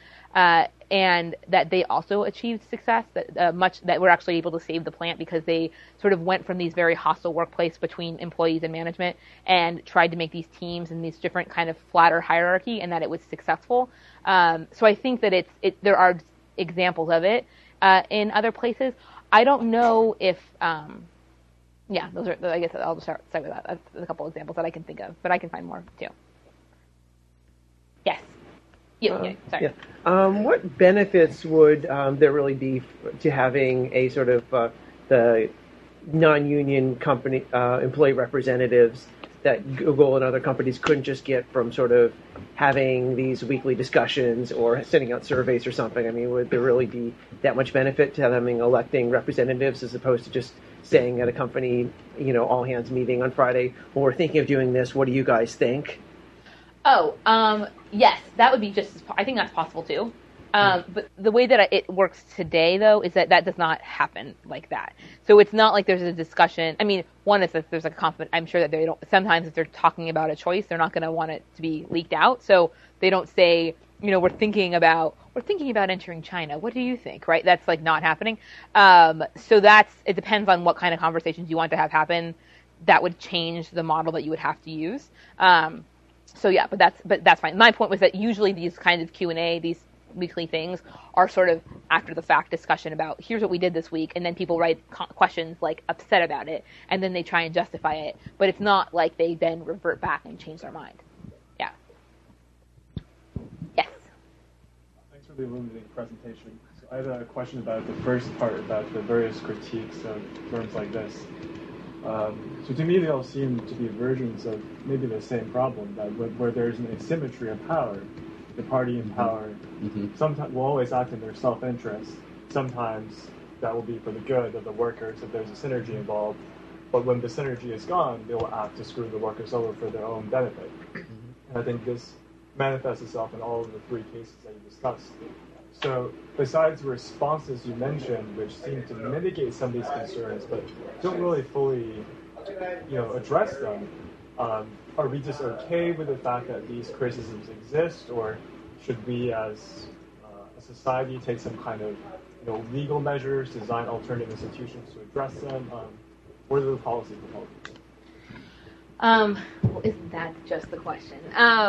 and that they also achieved success, that were actually able to save the plant because they sort of went from these very hostile workplace between employees and management and tried to make these teams and these different kind of flatter hierarchy, and that it was successful. So I think that there are examples of it in other places. I don't know if those are, I guess I'll just start with that. That's a couple examples that I can think of, but I can find more too. Sorry. What benefits would there really be to having a sort of the non-union company employee representatives that Google and other companies couldn't just get from sort of having these weekly discussions or sending out surveys or something? I mean, would there really be that much benefit to having electing representatives as opposed to just saying at a company, all hands meeting on Friday, well, we're thinking of doing this, what do you guys think? Yes, that would be I think that's possible too. But the way that it works today, though, is that does not happen like that. So it's not like there's a discussion. I mean, one is that there's a confidence. I'm sure that they don't. Sometimes if they're talking about a choice, they're not going to want it to be leaked out. So they don't say, we're thinking about entering China. What do you think? Right? That's like not happening. So it depends on what kind of conversations you want to have happen. That would change the model that you would have to use. So yeah, but that's fine. My point was that usually these kinds of Q&A, these weekly things, are sort of after the fact discussion about here's what we did this week, and then people write questions like upset about it, and then they try and justify it. But it's not like they then revert back and change their mind. Yeah. Yes. Thanks for the illuminating presentation. So I had a question about the first part about the various critiques of firms like this. So to me, they all seem to be versions of maybe the same problem, that where there's an asymmetry of power. The party in power sometimes will always act in their self-interest. Sometimes that will be for the good of the workers if there's a synergy involved. But when the synergy is gone, they will act to screw the workers over for their own benefit. And I think this manifests itself in all of the three cases that you discussed. So besides the responses you mentioned, which seem to mitigate some of these concerns, but don't really fully, address them, are we just okay with the fact that these criticisms exist, or should we, as a society, take some kind of, legal measures, design alternative institutions to address them? What are the policy proposals? Well, isn't that just the question?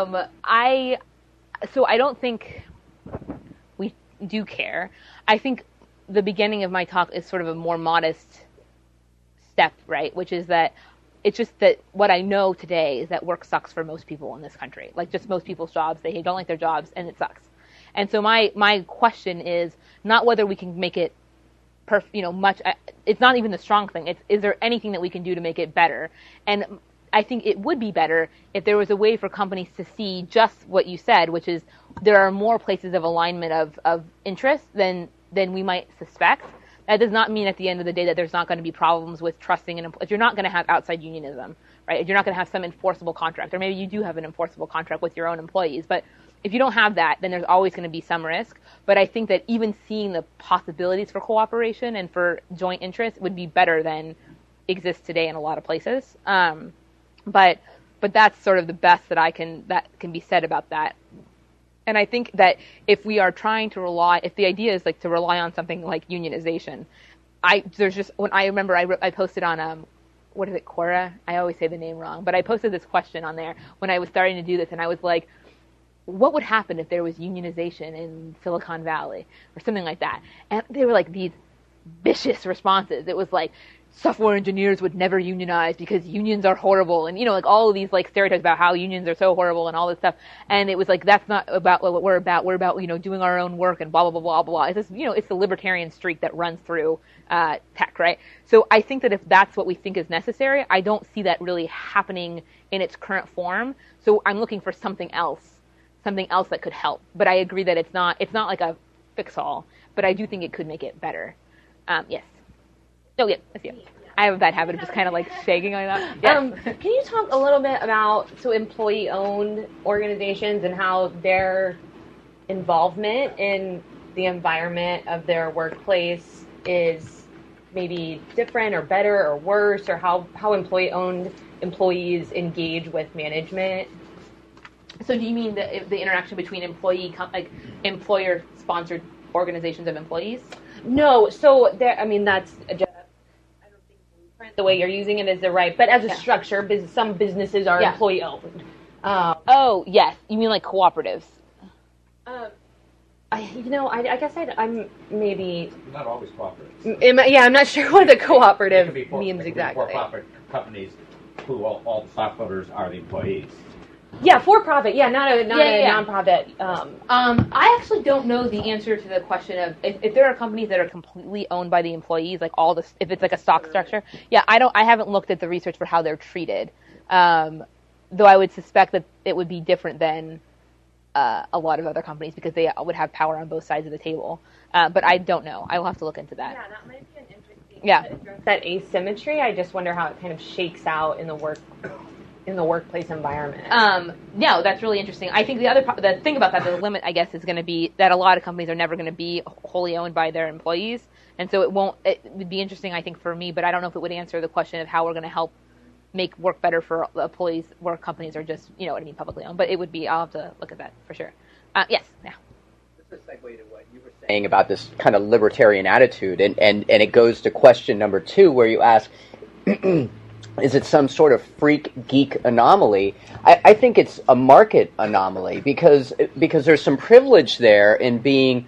I don't think we do care. I think the beginning of my talk is sort of a more modest step, right? Which is that it's just that what I know today is that work sucks for most people in this country. Like just most people's jobs, they don't like their jobs, and it sucks. And so my question is not whether we can make it much. It's not even the strong thing. It's, is there anything that we can do to make it better? And I think it would be better if there was a way for companies to see just what you said, which is there are more places of alignment of interest than we might suspect. That does not mean at the end of the day that there's not going to be problems with trusting if you're not going to have outside unionism, right? If you're not going to have some enforceable contract, or maybe you do have an enforceable contract with your own employees, but if you don't have that, then there's always going to be some risk. But I think that even seeing the possibilities for cooperation and for joint interest would be better than exists today in a lot of places. But that's sort of the best that can be said about that. And I think that if we are trying to if the idea is like to rely on something like unionization, I posted on what is it, Quora? I always say the name wrong, but I posted this question on there when I was starting to do this, and I was like, what would happen if there was unionization in Silicon Valley or something like that? And they were like these vicious responses. It was like, software engineers would never unionize because unions are horrible, and like all of these like stereotypes about how unions are so horrible and all this stuff. And it was like, that's not about what we're about. We're about doing our own work and blah blah blah blah blah. It's just, it's the libertarian streak that runs through tech, right? So I think that if that's what we think is necessary, I don't see that really happening in its current form. So I'm looking for something else that could help. But I agree that it's not like a fix-all, but I do think it could make it better. Yes. Oh, yeah, that's you. I have a bad habit of just kind of like shaking like that. Yes. Can you talk a little bit about employee-owned organizations and how their involvement in the environment of their workplace is maybe different or better or worse, or how employee-owned employees engage with management? So do you mean the interaction between employer-sponsored organizations of employees? No. So that's the way you're using it is the right, but as a structure, some businesses are employee owned. Oh yes, you mean like cooperatives? I guess I'm maybe not always cooperatives. I'm not sure what a cooperative means exactly. For-profit companies who all the stockholders are the employees. Yeah, for profit. Yeah, not a Yeah. nonprofit. I actually don't know the answer to the question of if there are companies that are completely owned by the employees, like all this, if it's like a stock structure. Yeah, I haven't looked at the research for how they're treated. Though I would suspect that it would be different than a lot of other companies because they would have power on both sides of the table. But I don't know. I will have to look into that. Yeah, that might be an interesting. Yeah. That asymmetry. I just wonder how it kind of shakes out in the workplace environment. No, that's really interesting. I think the thing about that, the limit, I guess, is going to be that a lot of companies are never going to be wholly owned by their employees, and so it would be interesting, I think, for me, but I don't know if it would answer the question of how we're going to help make work better for employees where companies are just, publicly owned. But it would be, I'll have to look at that for sure. Yes, yeah. This is a segue to what you were saying about this kind of libertarian attitude, and it goes to question number 2, where you ask, is it some sort of freak geek anomaly? I think it's a market anomaly because there's some privilege there in being,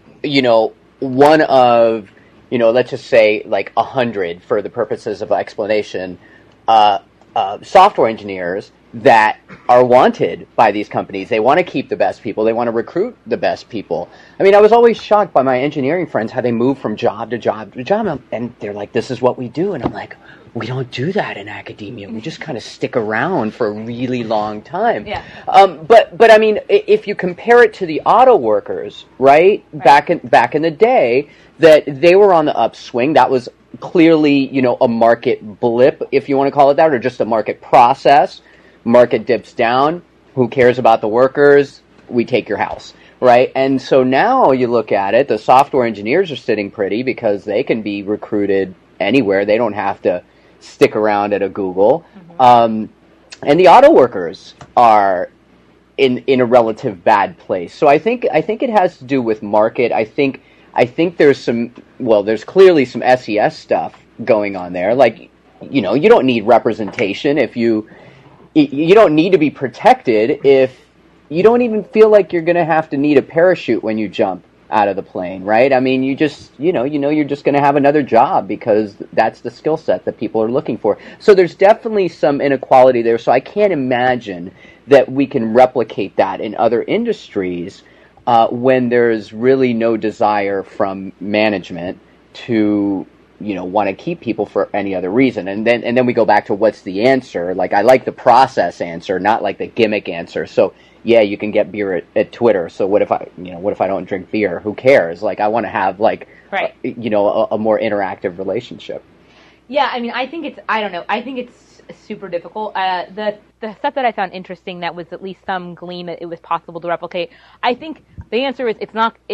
one of, let's just say like 100 for the purposes of explanation, software engineers that are wanted by these companies. They want to keep the best people. They want to recruit the best people. I mean, I was always shocked by my engineering friends how they move from job to job to job, and they're like, this is what we do. And I'm like, we don't do that in academia. We just kind of stick around for a really long time. Yeah. But I mean, if you compare it to the auto workers, right? Back in the day, that they were on the upswing. That was clearly, a market blip, if you want to call it that, or just a market process. Market dips down. Who cares about the workers? We take your house, right? And so now you look at it, the software engineers are sitting pretty because they can be recruited anywhere. They don't have to stick around at a Google. And the auto workers are in a relative bad place. So I think it has to do with market. I think there's there's clearly some SES stuff going on there. Like, you don't need representation if you don't need to be protected if you don't even feel like you're going to have to need a parachute when you jump out of the plane, right? I mean, you just, you're just going to have another job because that's the skill set that people are looking for. So there's definitely some inequality there. So I can't imagine that we can replicate that in other industries when there's really no desire from management to want to keep people for any other reason. And then we go back to what's the answer. Like, I like the process answer, not like the gimmick answer. So yeah, you can get beer at Twitter. So what if I don't drink beer? Who cares? Like, I want to have a more interactive relationship. Yeah, I mean, I think it's super difficult. The stuff that I found interesting that was at least some gleam that it was possible to replicate. I think the answer is it's not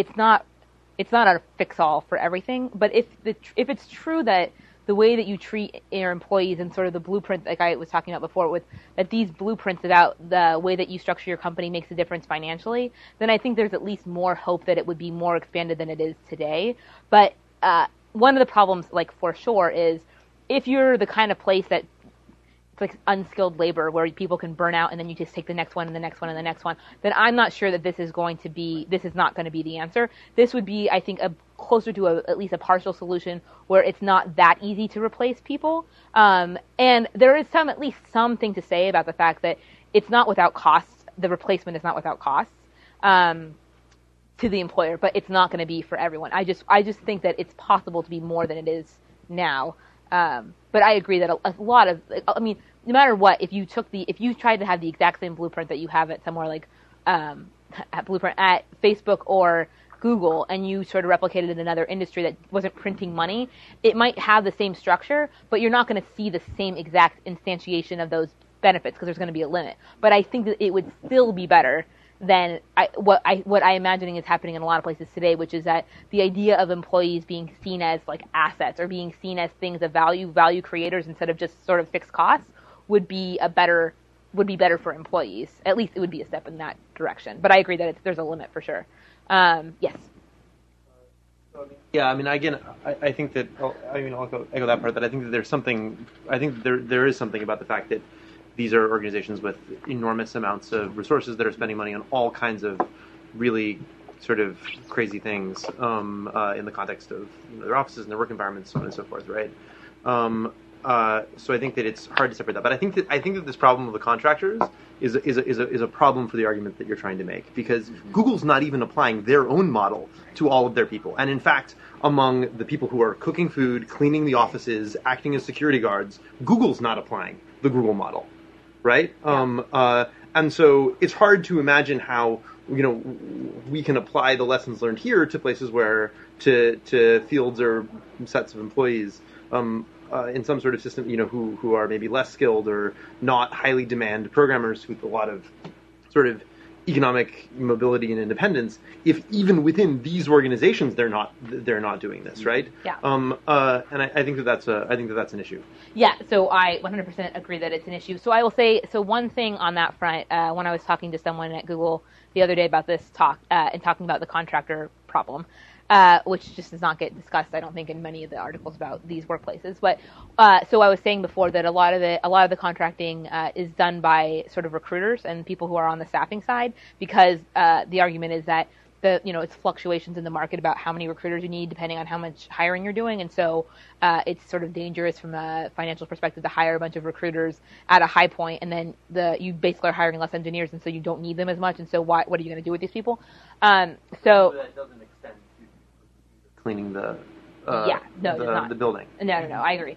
a fix-all for everything, but if it's true that the way that you treat your employees and sort of the blueprint, like I was talking about before, with that these blueprints about the way that you structure your company makes a difference financially, then I think there's at least more hope that it would be more expanded than it is today. But one of the problems, like for sure, is if you're the kind of place that it's like unskilled labor where people can burn out and then you just take the next one and the next one and the next one, then I'm not sure that this is not going to be the answer. This would be, I think, closer to at least a partial solution where it's not that easy to replace people. And there is at least something to say about the fact that it's not without costs. The replacement is not without costs to the employer, but it's not going to be for everyone. I just think that it's possible to be more than it is now. But I agree that a lot of, I mean, no matter what, if you tried to have the exact same blueprint that you have at somewhere like blueprint at Facebook or Google, and you sort of replicated in another industry that wasn't printing money, it might have the same structure, but you're not going to see the same exact instantiation of those benefits because there's going to be a limit. But I think that it would still be better than what I imagining is happening in a lot of places today, which is that the idea of employees being seen as like assets or being seen as things of value creators instead of just sort of fixed costs would be better for employees. At least it would be a step in that direction. But I agree that there's a limit for sure. Yes. Yeah, I mean, again, I think that I'll echo that part. That I think that there's something. I think there is something about the fact that these are organizations with enormous amounts of resources that are spending money on all kinds of really sort of crazy things in the context of their offices and their work environments, so on and so forth, right? so I think that it's hard to separate that. But I think that this problem of the contractors is a problem for the argument that you're trying to make, because Google's not even applying their own model to all of their people. And in fact, among the people who are cooking food, cleaning the offices, acting as security guards, Google's not applying the Google model, right? Yeah. And so it's hard to imagine how we can apply the lessons learned here to places where to fields or sets of employees in some sort of system, who are maybe less skilled or not highly demand programmers with a lot of sort of economic mobility and independence. If even within these organizations they're not doing this, right? Yeah. And I think that's an issue. Yeah. So I 100% agree that it's an issue. So I will say, one thing on that front, when I was talking to someone at Google the other day about this and talking about the contractor problem, which just does not get discussed, I don't think, in many of the articles about these workplaces. But so I was saying before that a lot of the contracting is done by sort of recruiters and people who are on the staffing side, because the argument is that it's fluctuations in the market about how many recruiters you need depending on how much hiring you're doing, and so it's sort of dangerous from a financial perspective to hire a bunch of recruiters at a high point, and then you basically are hiring less engineers, and so you don't need them as much, and so what are you going to do with these people? So that doesn't extend to cleaning the building. No, I agree.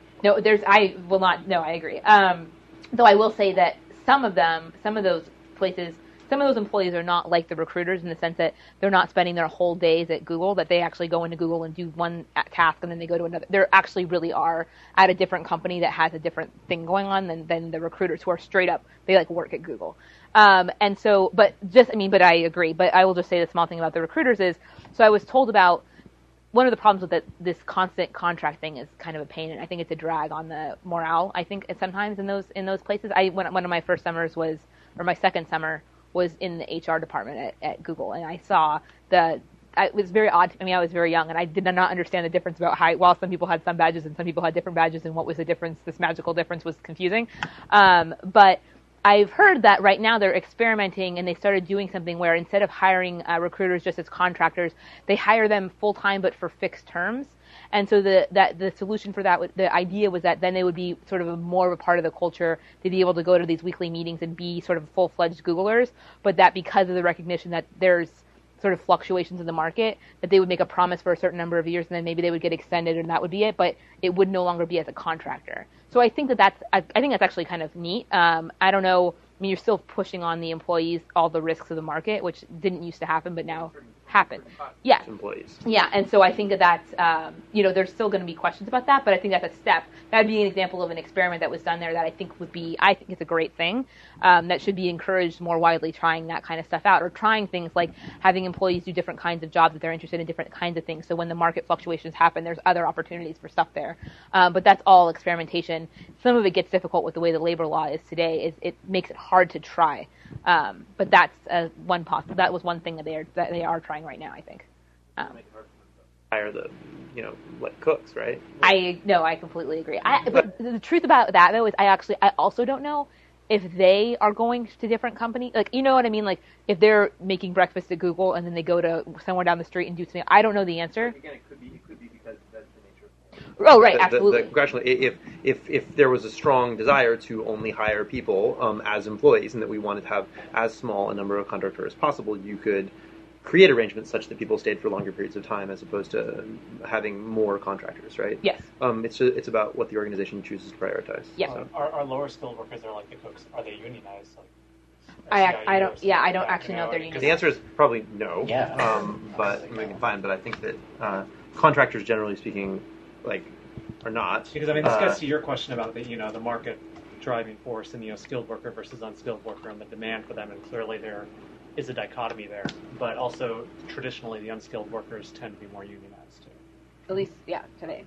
I agree. Though I will say that some of those places, some of those employees are not like the recruiters in the sense that they're not spending their whole days at Google, that they actually go into Google and do one task and then they go to another. They actually really are at a different company that has a different thing going on than the recruiters who are straight up, they work at Google. And so, but I agree. But I will just say the small thing about the recruiters is, so I was told about one of the problems with this constant contract thing is kind of a pain, and I think it's a drag on the morale. I think sometimes in those places. One of my first summers my second summer was in the HR department at Google, and I saw it was very odd. I was very young, and I did not understand the difference about while some people had some badges and some people had different badges, and what was the difference. This magical difference was confusing. But I've heard that right now they're experimenting, and they started doing something where instead of hiring recruiters just as contractors, they hire them full time but for fixed terms. And so the solution for that, the idea was that then they would be sort of more of a part of the culture. They'd be able to go to these weekly meetings and be sort of full-fledged Googlers, but that because of the recognition that there's sort of fluctuations in the market, that they would make a promise for a certain number of years and then maybe they would get extended and that would be it, but it would no longer be as a contractor. So I think that's actually kind of neat. I don't know. You're still pushing on the employees all the risks of the market, which didn't used to happen, but now happen. Yeah. Employees. Yeah, and so I think that's there's still going to be questions about that, but I think that's a step. That'd be an example of an experiment that was done there that I think it's a great thing that should be encouraged more widely, trying that kind of stuff out, or trying things like having employees do different kinds of jobs if they're interested in different kinds of things. So when the market fluctuations happen, there's other opportunities for stuff there. But that's all experimentation. Some of it gets difficult with the way the labor law is today. It makes it hard to try. But that's that was one thing that they are trying right now, I think. Hire the cooks, right? I completely agree. But the truth about that though is I also don't know if they are going to different companies. You know what I mean? If they're making breakfast at Google and then they go to somewhere down the street and do something. I don't know the answer. Again, it could be because that's the nature of Oh, right, absolutely. Actually, if there was a strong desire to only hire people as employees, and that we wanted to have as small a number of contractors as possible, you could create arrangements such that people stayed for longer periods of time as opposed to having more contractors, right? Yes. It's about what the organization chooses to prioritize. Yes. So. Are lower skilled workers that are like the cooks, are they unionized? I don't actually know if they're unionized. The answer is probably no. Yeah. But fine. But I think that contractors, generally speaking, are not. Because this gets to your question about the market driving force and skilled worker versus unskilled worker and the demand for them, and clearly there is a dichotomy there. But also traditionally the unskilled workers tend to be more unionized too. At least, today.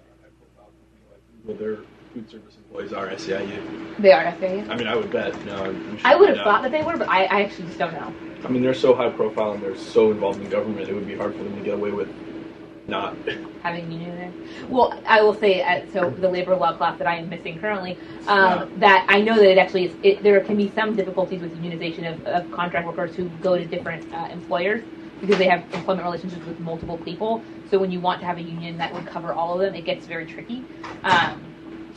Well, their food service employees are SEIU. They are SEIU? I would bet. No, I'm sure I would have thought that they were, but I actually just don't know. They're so high profile and they're so involved in government, it would be hard for them to get away with not having union there. Well, I will say, so the labor law class that I am missing currently, that I know that it actually is, there can be some difficulties with unionization of contract workers who go to different employers because they have employment relationships with multiple people. So when you want to have a union that would cover all of them, it gets very tricky.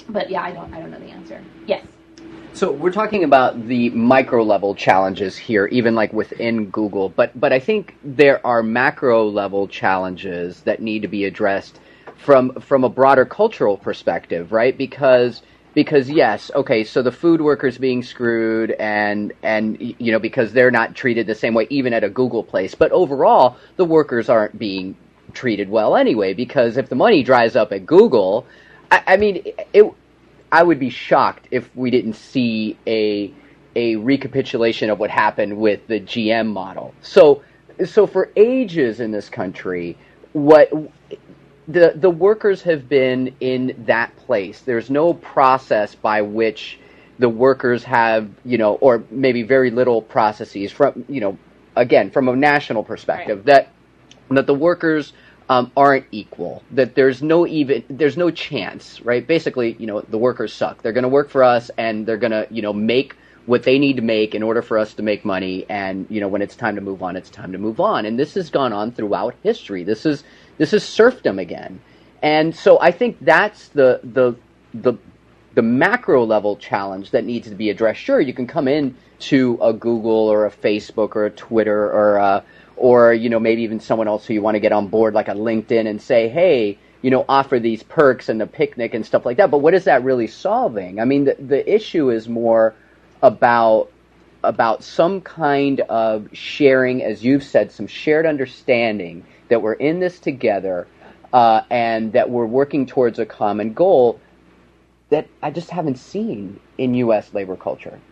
But yeah, I don't know the answer. Yes. So we're talking about the micro level challenges here, even like within Google, but I think there are macro level challenges that need to be addressed from a broader cultural perspective, right? Because yes, okay, so the food workers being screwed and you know, because they're not treated the same way even at a Google place, but overall the workers aren't being treated well anyway, because if the money dries up at Google, I mean, I would be shocked if we didn't see a recapitulation of what happened with the GM model. So for ages in this country, what the workers have been in that place. There's no process by which the workers have, you know, or maybe very little processes from, you know, again, from a national perspective, right, that the workers aren't equal, that there's no chance, right? Basically, you know, the workers suck. They're going to work for us, and they're going to, you know, make what they need to make in order for us to make money. And, you know, when it's time to move on, it's time to move on. And this has gone on throughout history. This is serfdom again. And so I think that's the macro level challenge that needs to be addressed. Sure, you can come in to a Google or a Facebook or a Twitter or you know, maybe even someone else who you want to get on board, like a LinkedIn, and say, hey, you know, offer these perks and the picnic and stuff like that. But what is that really solving? I mean, the issue is more about some kind of sharing, as you've said, some shared understanding that we're in this together, and that we're working towards a common goal that I just haven't seen in U.S. labor culture.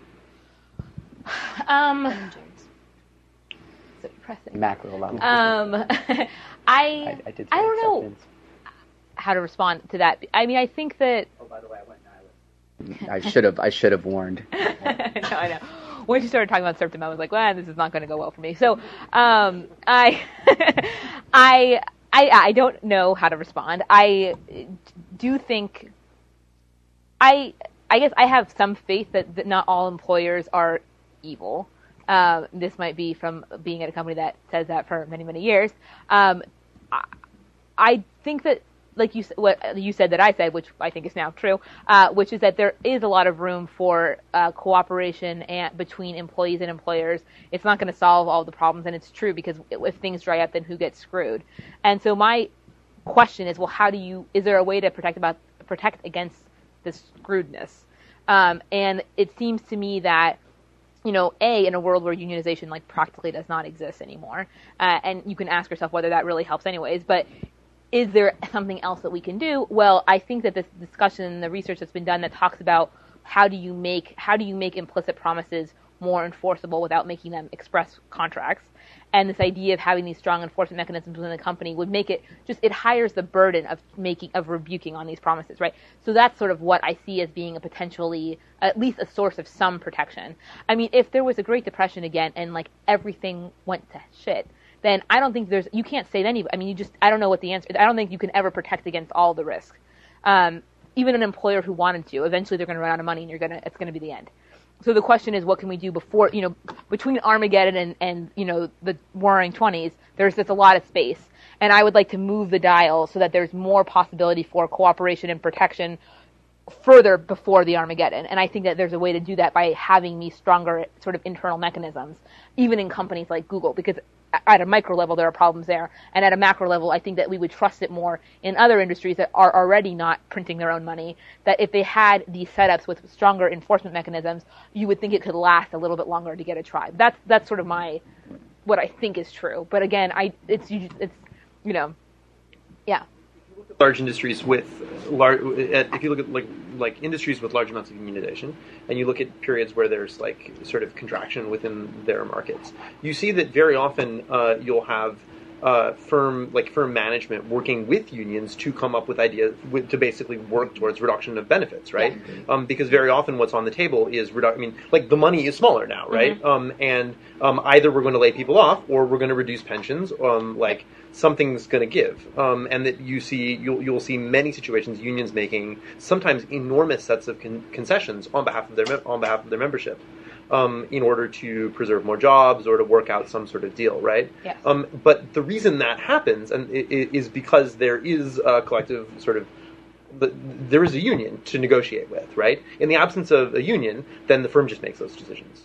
So depressing. Macro level. I don't know how to respond to that. I mean, I think that. Oh, by the way, I went nihilist. I should have warned. No, I know. Once you started talking about serfdom, I was like, well, this is not going to go well for me. So, I don't know how to respond. I do think. I guess I have some faith that not all employers are evil. This might be from being at a company that says that for many, many years. I think that, like what you said that I said, which I think is now true, which is that there is a lot of room for cooperation between employees and employers. It's not going to solve all the problems, and it's true, because if things dry up, then who gets screwed? And so my question is, well, is there a way to protect against this screwedness? And it seems to me that, you know, in a world where unionization like practically does not exist anymore, and you can ask yourself whether that really helps anyways, but is there something else that we can do? Well, I think that this discussion and the research that's been done that talks about how do you make implicit promises more enforceable without making them express contracts, and this idea of having these strong enforcement mechanisms within the company would make it it hires the burden of rebuking on these promises, right? So that's sort of what I see as being a potentially, at least a source of some protection. I mean, if there was a Great Depression again and like everything went to shit, then I don't think you can't say that I mean, I don't know what the answer is. I don't think you can ever protect against all the risk. Even an employer who wanted to, eventually they're going to run out of money and it's going to be the end. So the question is, what can we do before, you know, between Armageddon and you know, the Roaring 20s, there's just a lot of space. And I would like to move the dial so that there's more possibility for cooperation and protection further before the Armageddon. And I think that there's a way to do that by having these stronger sort of internal mechanisms, even in companies like Google, because at a micro level there are problems there, and at a macro level I think that we would trust it more in other industries that are already not printing their own money, that if they had these setups with stronger enforcement mechanisms, you would think it could last a little bit longer to get a tribe. That's sort of what I think is true. But again, it's you know, yeah. Large industries if you look at like industries with large amounts of unionization, and you look at periods where there's like sort of contraction within their markets, you see that very often you'll have firm management working with unions to come up with ideas to basically work towards reduction of benefits, right? Yeah. Because very often what's on the table is the money is smaller now, right? Mm-hmm. Either we're going to lay people off or we're going to reduce pensions. Something's going to give, and that you'll see many situations unions making sometimes enormous sets of concessions on behalf of their membership, in order to preserve more jobs or to work out some sort of deal, right? Yes. But the reason that happens is because there is a collective sort of there is a union to negotiate with, right? In the absence of a union, then the firm just makes those decisions.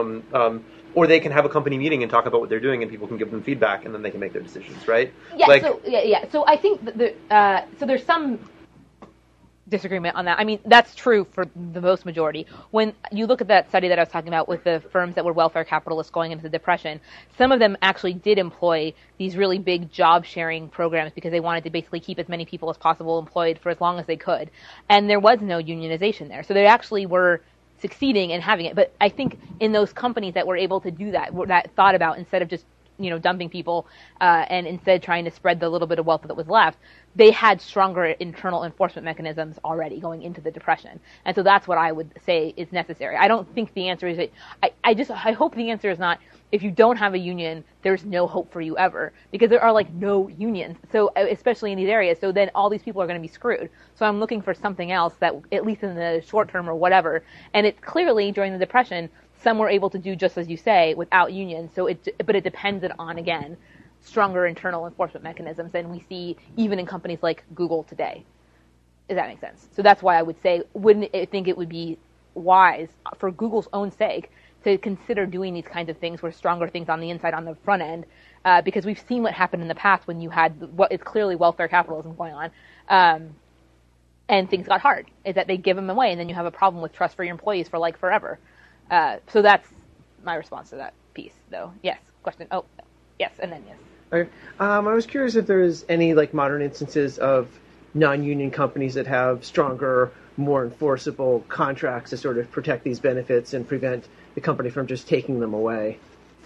Or they can have a company meeting and talk about what they're doing, and people can give them feedback, and then they can make their decisions, right? Yeah. So I think so there's some disagreement on that. I mean, that's true for the most majority. When you look at that study that I was talking about with the firms that were welfare capitalists going into the Depression, some of them actually did employ these really big job sharing programs because they wanted to basically keep as many people as possible employed for as long as they could. And there was no unionization there. So they actually were succeeding in having it. But I think in those companies that were able to do that thought about, instead of just dumping people and instead trying to spread the little bit of wealth that was left, they had stronger internal enforcement mechanisms already going into the Depression. And so that's what I would say is necessary. I don't think the answer is I hope the answer is not, if you don't have a union, there's no hope for you ever, because there are no unions. So especially in these areas, so then all these people are going to be screwed. So I'm looking for something else that, at least in the short term or whatever. And it's clearly during the Depression, some were able to do just as you say without unions. But it depended on, again, stronger internal enforcement mechanisms than we see even in companies like Google today. Does that make sense? So that's why I would say, wouldn't I think it would be wise for Google's own sake to consider doing these kinds of things, where stronger things on the inside, on the front end, because we've seen what happened in the past when you had what is clearly welfare capitalism going on, and things got hard, is that they give them away, and then you have a problem with trust for your employees for forever. So that's my response to that piece, though. Yes, question. Oh, yes, and then yes. Okay. I was curious if there's any modern instances of non-union companies that have stronger, more enforceable contracts to sort of protect these benefits and prevent the company from just taking them away.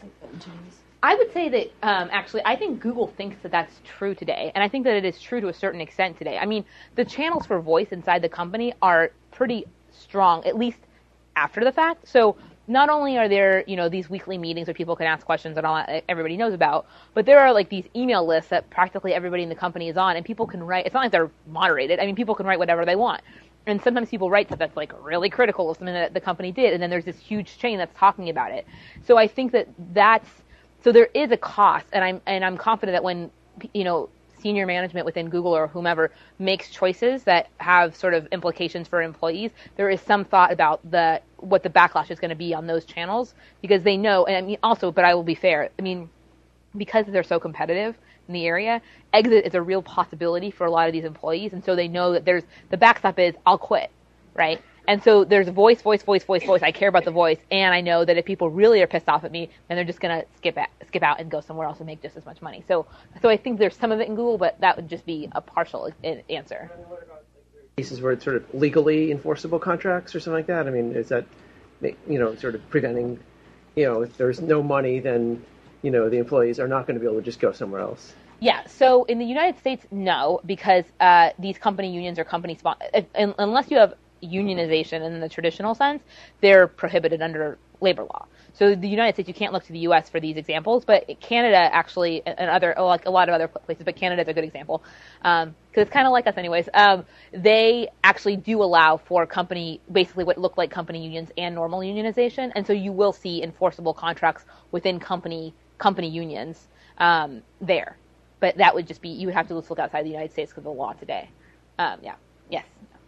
I would say that actually, I think Google thinks that that's true today, and I think that it is true to a certain extent today. I mean, the channels for voice inside the company are pretty strong, at least after the fact. So not only are there, these weekly meetings where people can ask questions and all that everybody knows about, but there are these email lists that practically everybody in the company is on, and people can write. It's not like they're moderated. I mean, people can write whatever they want. And sometimes people write stuff that's really critical of something that the company did, and then there's this huge chain that's talking about it. So I think so there is a cost, and I'm confident that when senior management within Google or whomever makes choices that have sort of implications for employees, there is some thought about what the backlash is going to be on those channels, because they know. And I mean, also, but I will be fair. I mean, because they're so competitive in the area, exit is a real possibility for a lot of these employees, and so they know that there's the backstop is I'll quit, right? And so there's voice. I care about the voice, and I know that if people really are pissed off at me, then they're just gonna skip out and go somewhere else and make just as much money. So I think there's some of it in Google, but that would just be a partial answer. Cases where it's sort of legally enforceable contracts or something like that. I mean, is that sort of preventing, if there's no money, then the employees are not going to be able to just go somewhere else? Yeah, so in the United States, no, because these company unions are unless you have unionization in the traditional sense, they're prohibited under labor law. So the United States, you can't look to the U.S. for these examples, but Canada actually, and a lot of other places, but Canada is a good example, because it's kind of like us anyways. They actually do allow for basically what look like company unions and normal unionization, and so you will see enforceable contracts within company unions there. But that would just be, you would have to look outside the United States because of the law today. Yeah. Yes.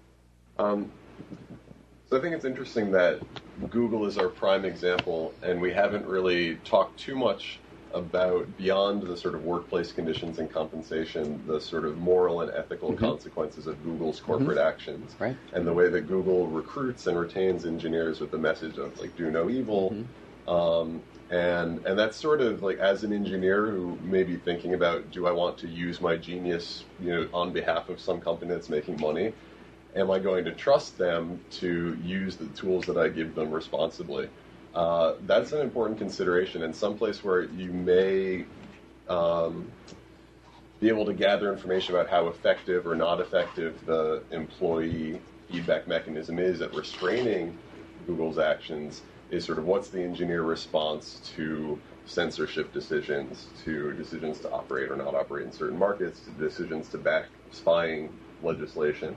So I think it's interesting that Google is our prime example, and we haven't really talked too much about, beyond the sort of workplace conditions and compensation, the sort of moral and ethical consequences of Google's corporate actions, right, and the way that Google recruits and retains engineers with the message of do no evil. And that's sort of as an engineer who may be thinking about, do I want to use my genius, on behalf of some company that's making money? Am I going to trust them to use the tools that I give them responsibly? That's an important consideration, and someplace where you may be able to gather information about how effective or not effective the employee feedback mechanism is at restraining Google's actions is sort of what's the engineer response to censorship decisions, to decisions to operate or not operate in certain markets, to decisions to back spying legislation.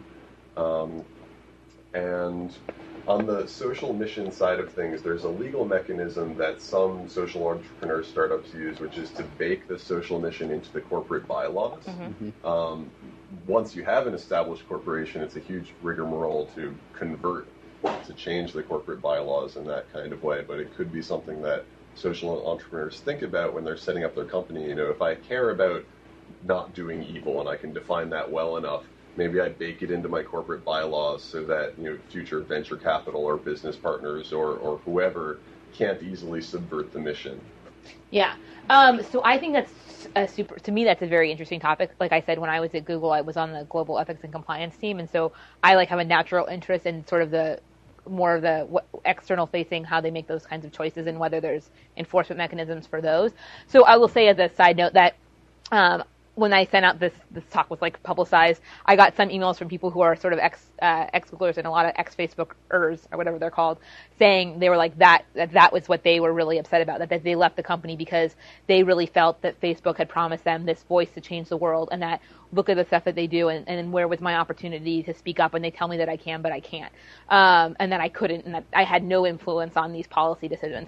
And on the social mission side of things, there's a legal mechanism that some social entrepreneur startups use, which is to bake the social mission into the corporate bylaws. once you have an established corporation, it's a huge rigmarole to convert, to change the corporate bylaws in that kind of way. But it could be something that social entrepreneurs think about when they're setting up their company. If I care about not doing evil and I can define that well enough, maybe I bake it into my corporate bylaws so that future venture capital or business partners or whoever can't easily subvert the mission. Yeah. So I think to me, that's a very interesting topic. Like I said, when I was at Google, I was on the global ethics and compliance team. And so I have a natural interest in sort of more of the external facing, how they make those kinds of choices and whether there's enforcement mechanisms for those. So I will say as a side note that, when I sent out this talk was publicized, I got some emails from people who are sort of ex-Googlers and a lot of ex-Facebookers or whatever they're called, saying they were that was what they were really upset about, that they left the company because they really felt that Facebook had promised them this voice to change the world, and that look at the stuff that they do, and where was my opportunity to speak up, and they tell me that I can, but I can't, and that I couldn't, and that I had no influence on these policy decisions.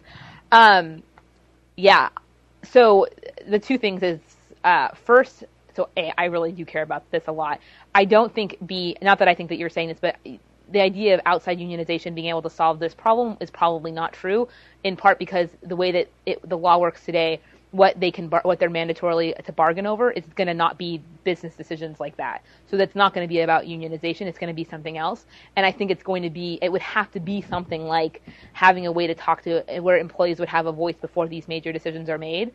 Yeah. So the two things is, first, so A, I really do care about this a lot. I don't think not that I think that you're saying this, but the idea of outside unionization being able to solve this problem is probably not true, in part because the way that the law works today, what they're mandatorily to bargain over is going to not be business decisions like that. So that's not going to be about unionization. It's going to be something else. And I think it would have to be something like having a way to talk to where employees would have a voice before these major decisions are made.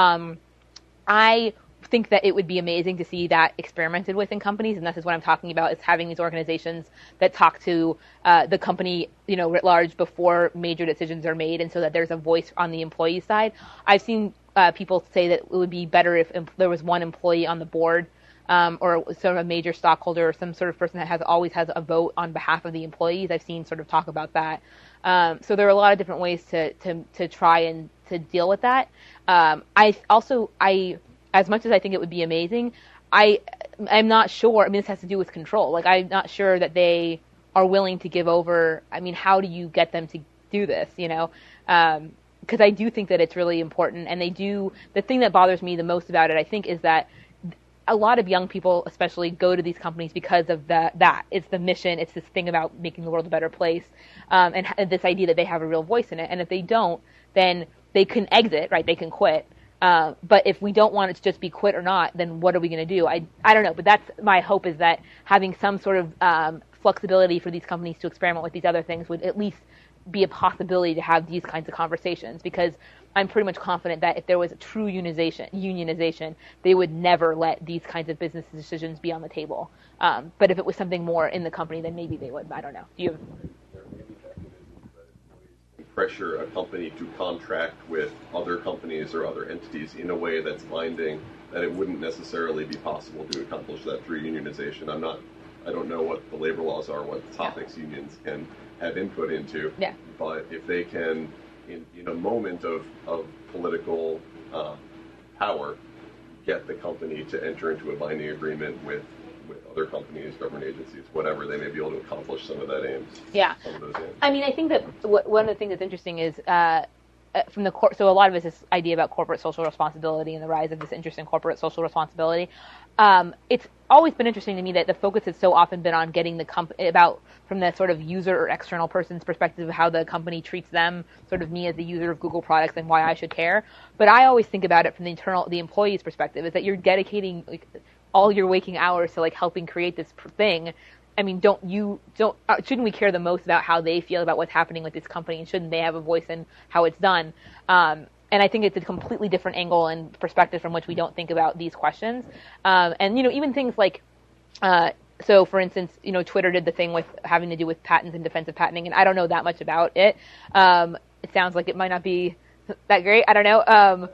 I think that it would be amazing to see that experimented with in companies, and this is what I'm talking about, is having these organizations that talk to the company, writ large before major decisions are made, and so that there's a voice on the employee side. I've seen people say that it would be better if there was one employee on the board, or sort of a major stockholder, or some sort of person that always has a vote on behalf of the employees. I've seen sort of talk about that. So there are a lot of different ways to try and to deal with that. As much as I think it would be amazing, I'm not sure. This has to do with control. I'm not sure that they are willing to give over. How do you get them to do this? Because I do think that it's really important, and they do. The thing that bothers me the most about it, I think, is that a lot of young people, especially, go to these companies because of that. It's the mission. It's this thing about making the world a better place, and this idea that they have a real voice in it. And if they don't, then they can exit, right? They can quit. But if we don't want it to just be quit or not, then what are we going to do? I don't know. But that's my hope, is that having some sort of flexibility for these companies to experiment with these other things would at least be a possibility to have these kinds of conversations, because I'm pretty much confident that if there was a true unionization, they would never let these kinds of business decisions be on the table. But if it was something more in the company, then maybe they would. I don't know. Do you? Pressure a company to contract with other companies or other entities in a way that's binding, that it wouldn't necessarily be possible to accomplish that through unionization. I don't know what the labor laws are, what topics unions can have input into. Yeah. But if they can, in a moment of political power, get the company to enter into a binding agreement with other companies, government agencies, whatever, they may be able to accomplish some of that aims. Yeah. Some of those aims. I think that one of the things that's interesting is from the so a lot of it is this idea about corporate social responsibility and the rise of this interest in corporate social responsibility. It's always been interesting to me that the focus has so often been on getting the company from the sort of user or external person's perspective of how the company treats them, sort of me as the user of Google products and why I should care. But I always think about it from the employee's perspective, is that you're dedicating all your waking hours to helping create this thing. Shouldn't we care the most about how they feel about what's happening with this company, and shouldn't they have a voice in how it's done? And I think it's a completely different angle and perspective from which we don't think about these questions. And even things like, so for instance, Twitter did the thing with having to do with patents and defensive patenting, and I don't know that much about it. It sounds like it might not be that great. I don't know.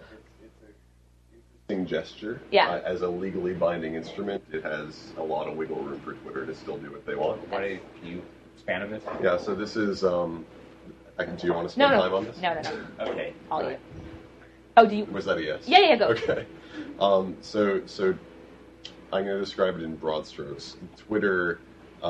Gesture. Yeah. As a legally binding instrument, it has a lot of wiggle room for Twitter to still do what they want. Can you expand on this? Yeah, so this is, do you want to spend time on this? No. Okay. All right. Oh, do you? Was that a yes? Yeah, go. Okay. So I'm going to describe it in broad strokes. Twitter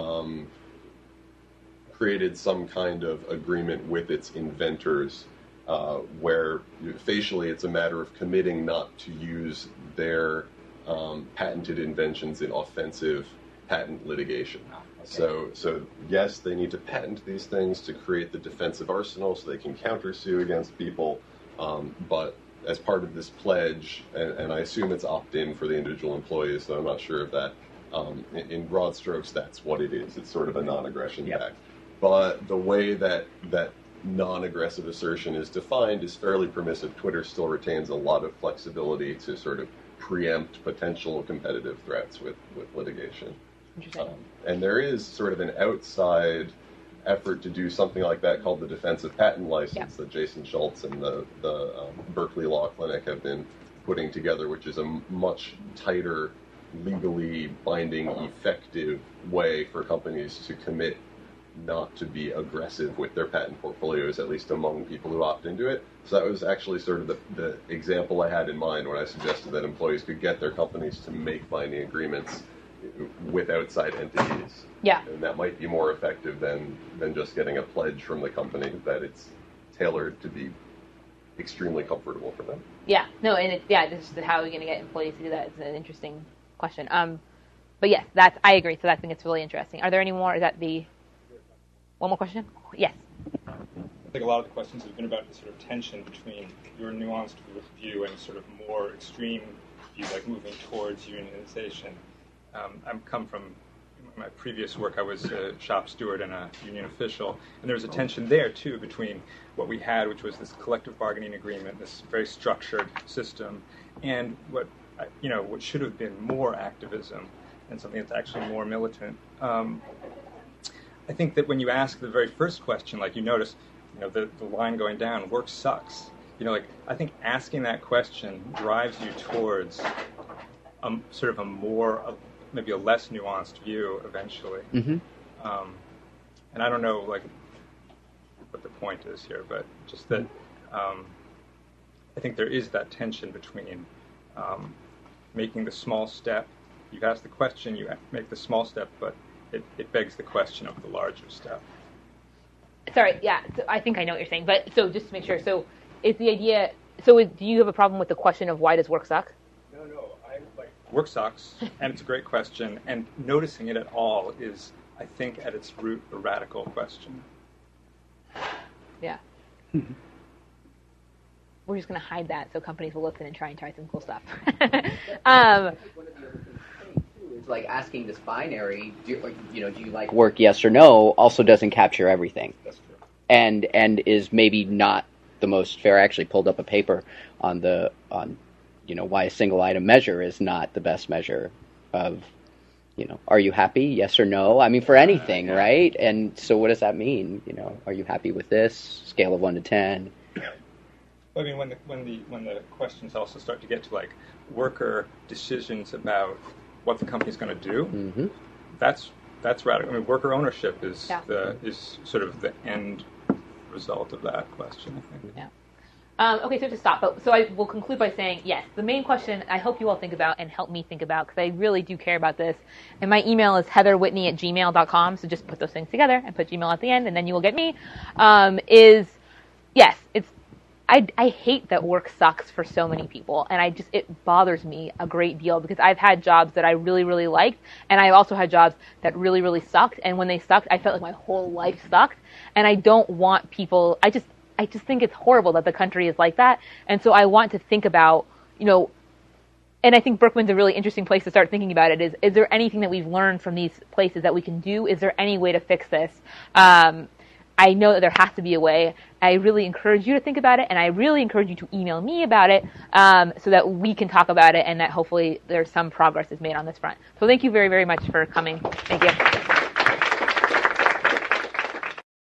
created some kind of agreement with its inventors where facially it's a matter of committing not to use their patented inventions in offensive patent litigation. Okay. So yes, they need to patent these things to create the defensive arsenal so they can countersue against people, but as part of this pledge, and I assume it's opt-in for the individual employees, so I'm not sure of that. In broad strokes, that's what it is. It's sort of a non-aggression pact. But the way that non-aggressive assertion is defined is fairly permissive. Twitter still retains a lot of flexibility to sort of preempt potential competitive threats with litigation. Interesting. And there is sort of an outside effort to do something like that called the defensive patent license that Jason Schultz and the Berkeley Law Clinic have been putting together, which is a much tighter, legally binding, effective way for companies to commit not to be aggressive with their patent portfolios, at least among people who opt into it. So that was actually sort of the example I had in mind when I suggested that employees could get their companies to make binding agreements with outside entities. Yeah. And that might be more effective than just getting a pledge from the company that it's tailored to be extremely comfortable for them. Yeah. No, and this is how are we going to get employees to do that? It's an interesting question. But yes, I agree. So I think it's really interesting. Are there any more? Is that one more question? Yes. I think a lot of the questions have been about the sort of tension between your nuanced view and sort of more extreme view, like moving towards unionization. I've come from my previous work. I was a shop steward and a union official, and there was a tension there too between what we had, which was this collective bargaining agreement, this very structured system, and what should have been more activism and something that's actually more militant. I think that when you ask the very first question, like you notice, the line going down, work sucks. I think asking that question drives you towards sort of maybe a less nuanced view eventually. Mm-hmm. And I don't know what the point is here, but just that I think there is that tension between making the small step. You ask the question, you make the small step, but it begs the question of the larger step. Sorry, yeah, so I think I know what you're saying, but so just to make sure, so is the idea, do you have a problem with the question of why does work suck? No, work sucks, and it's a great question, and noticing it at all is, I think, at its root, a radical question. Yeah. We're just going to hide that so companies will listen and try some cool stuff. Like asking this binary, do you like work, yes or no, also doesn't capture everything. That's true. And is maybe not the most fair. I actually pulled up a paper on why a single item measure is not the best measure of, are you happy, yes or no? I mean, for anything, right? And so what does that mean? Are you happy with this? Scale of 1 to 10. I mean, when the questions also start to get to like worker decisions about what the company's going to do, mm-hmm. that's radical. I mean, worker ownership is sort of the end result of that question, I think. Yeah. Okay, so to stop, so I will conclude by saying, yes, the main question I hope you all think about and help me think about, because I really do care about this, and my email is heatherwhitney@gmail.com, so just put those things together and put Gmail at the end, and then you will get me, I hate that work sucks for so many people, and it bothers me a great deal, because I've had jobs that I really, really liked, and I've also had jobs that really, really sucked, and when they sucked, I felt like my whole life sucked, and I don't want people, I just think it's horrible that the country is like that, and so I want to think about, and I think Berkman's a really interesting place to start thinking about it, is there anything that we've learned from these places that we can do? Is there any way to fix this? I know that there has to be a way. I really encourage you to think about it, and I really encourage you to email me about it so that we can talk about it and that hopefully there's some progress is made on this front. So thank you very, very much for coming. Thank you.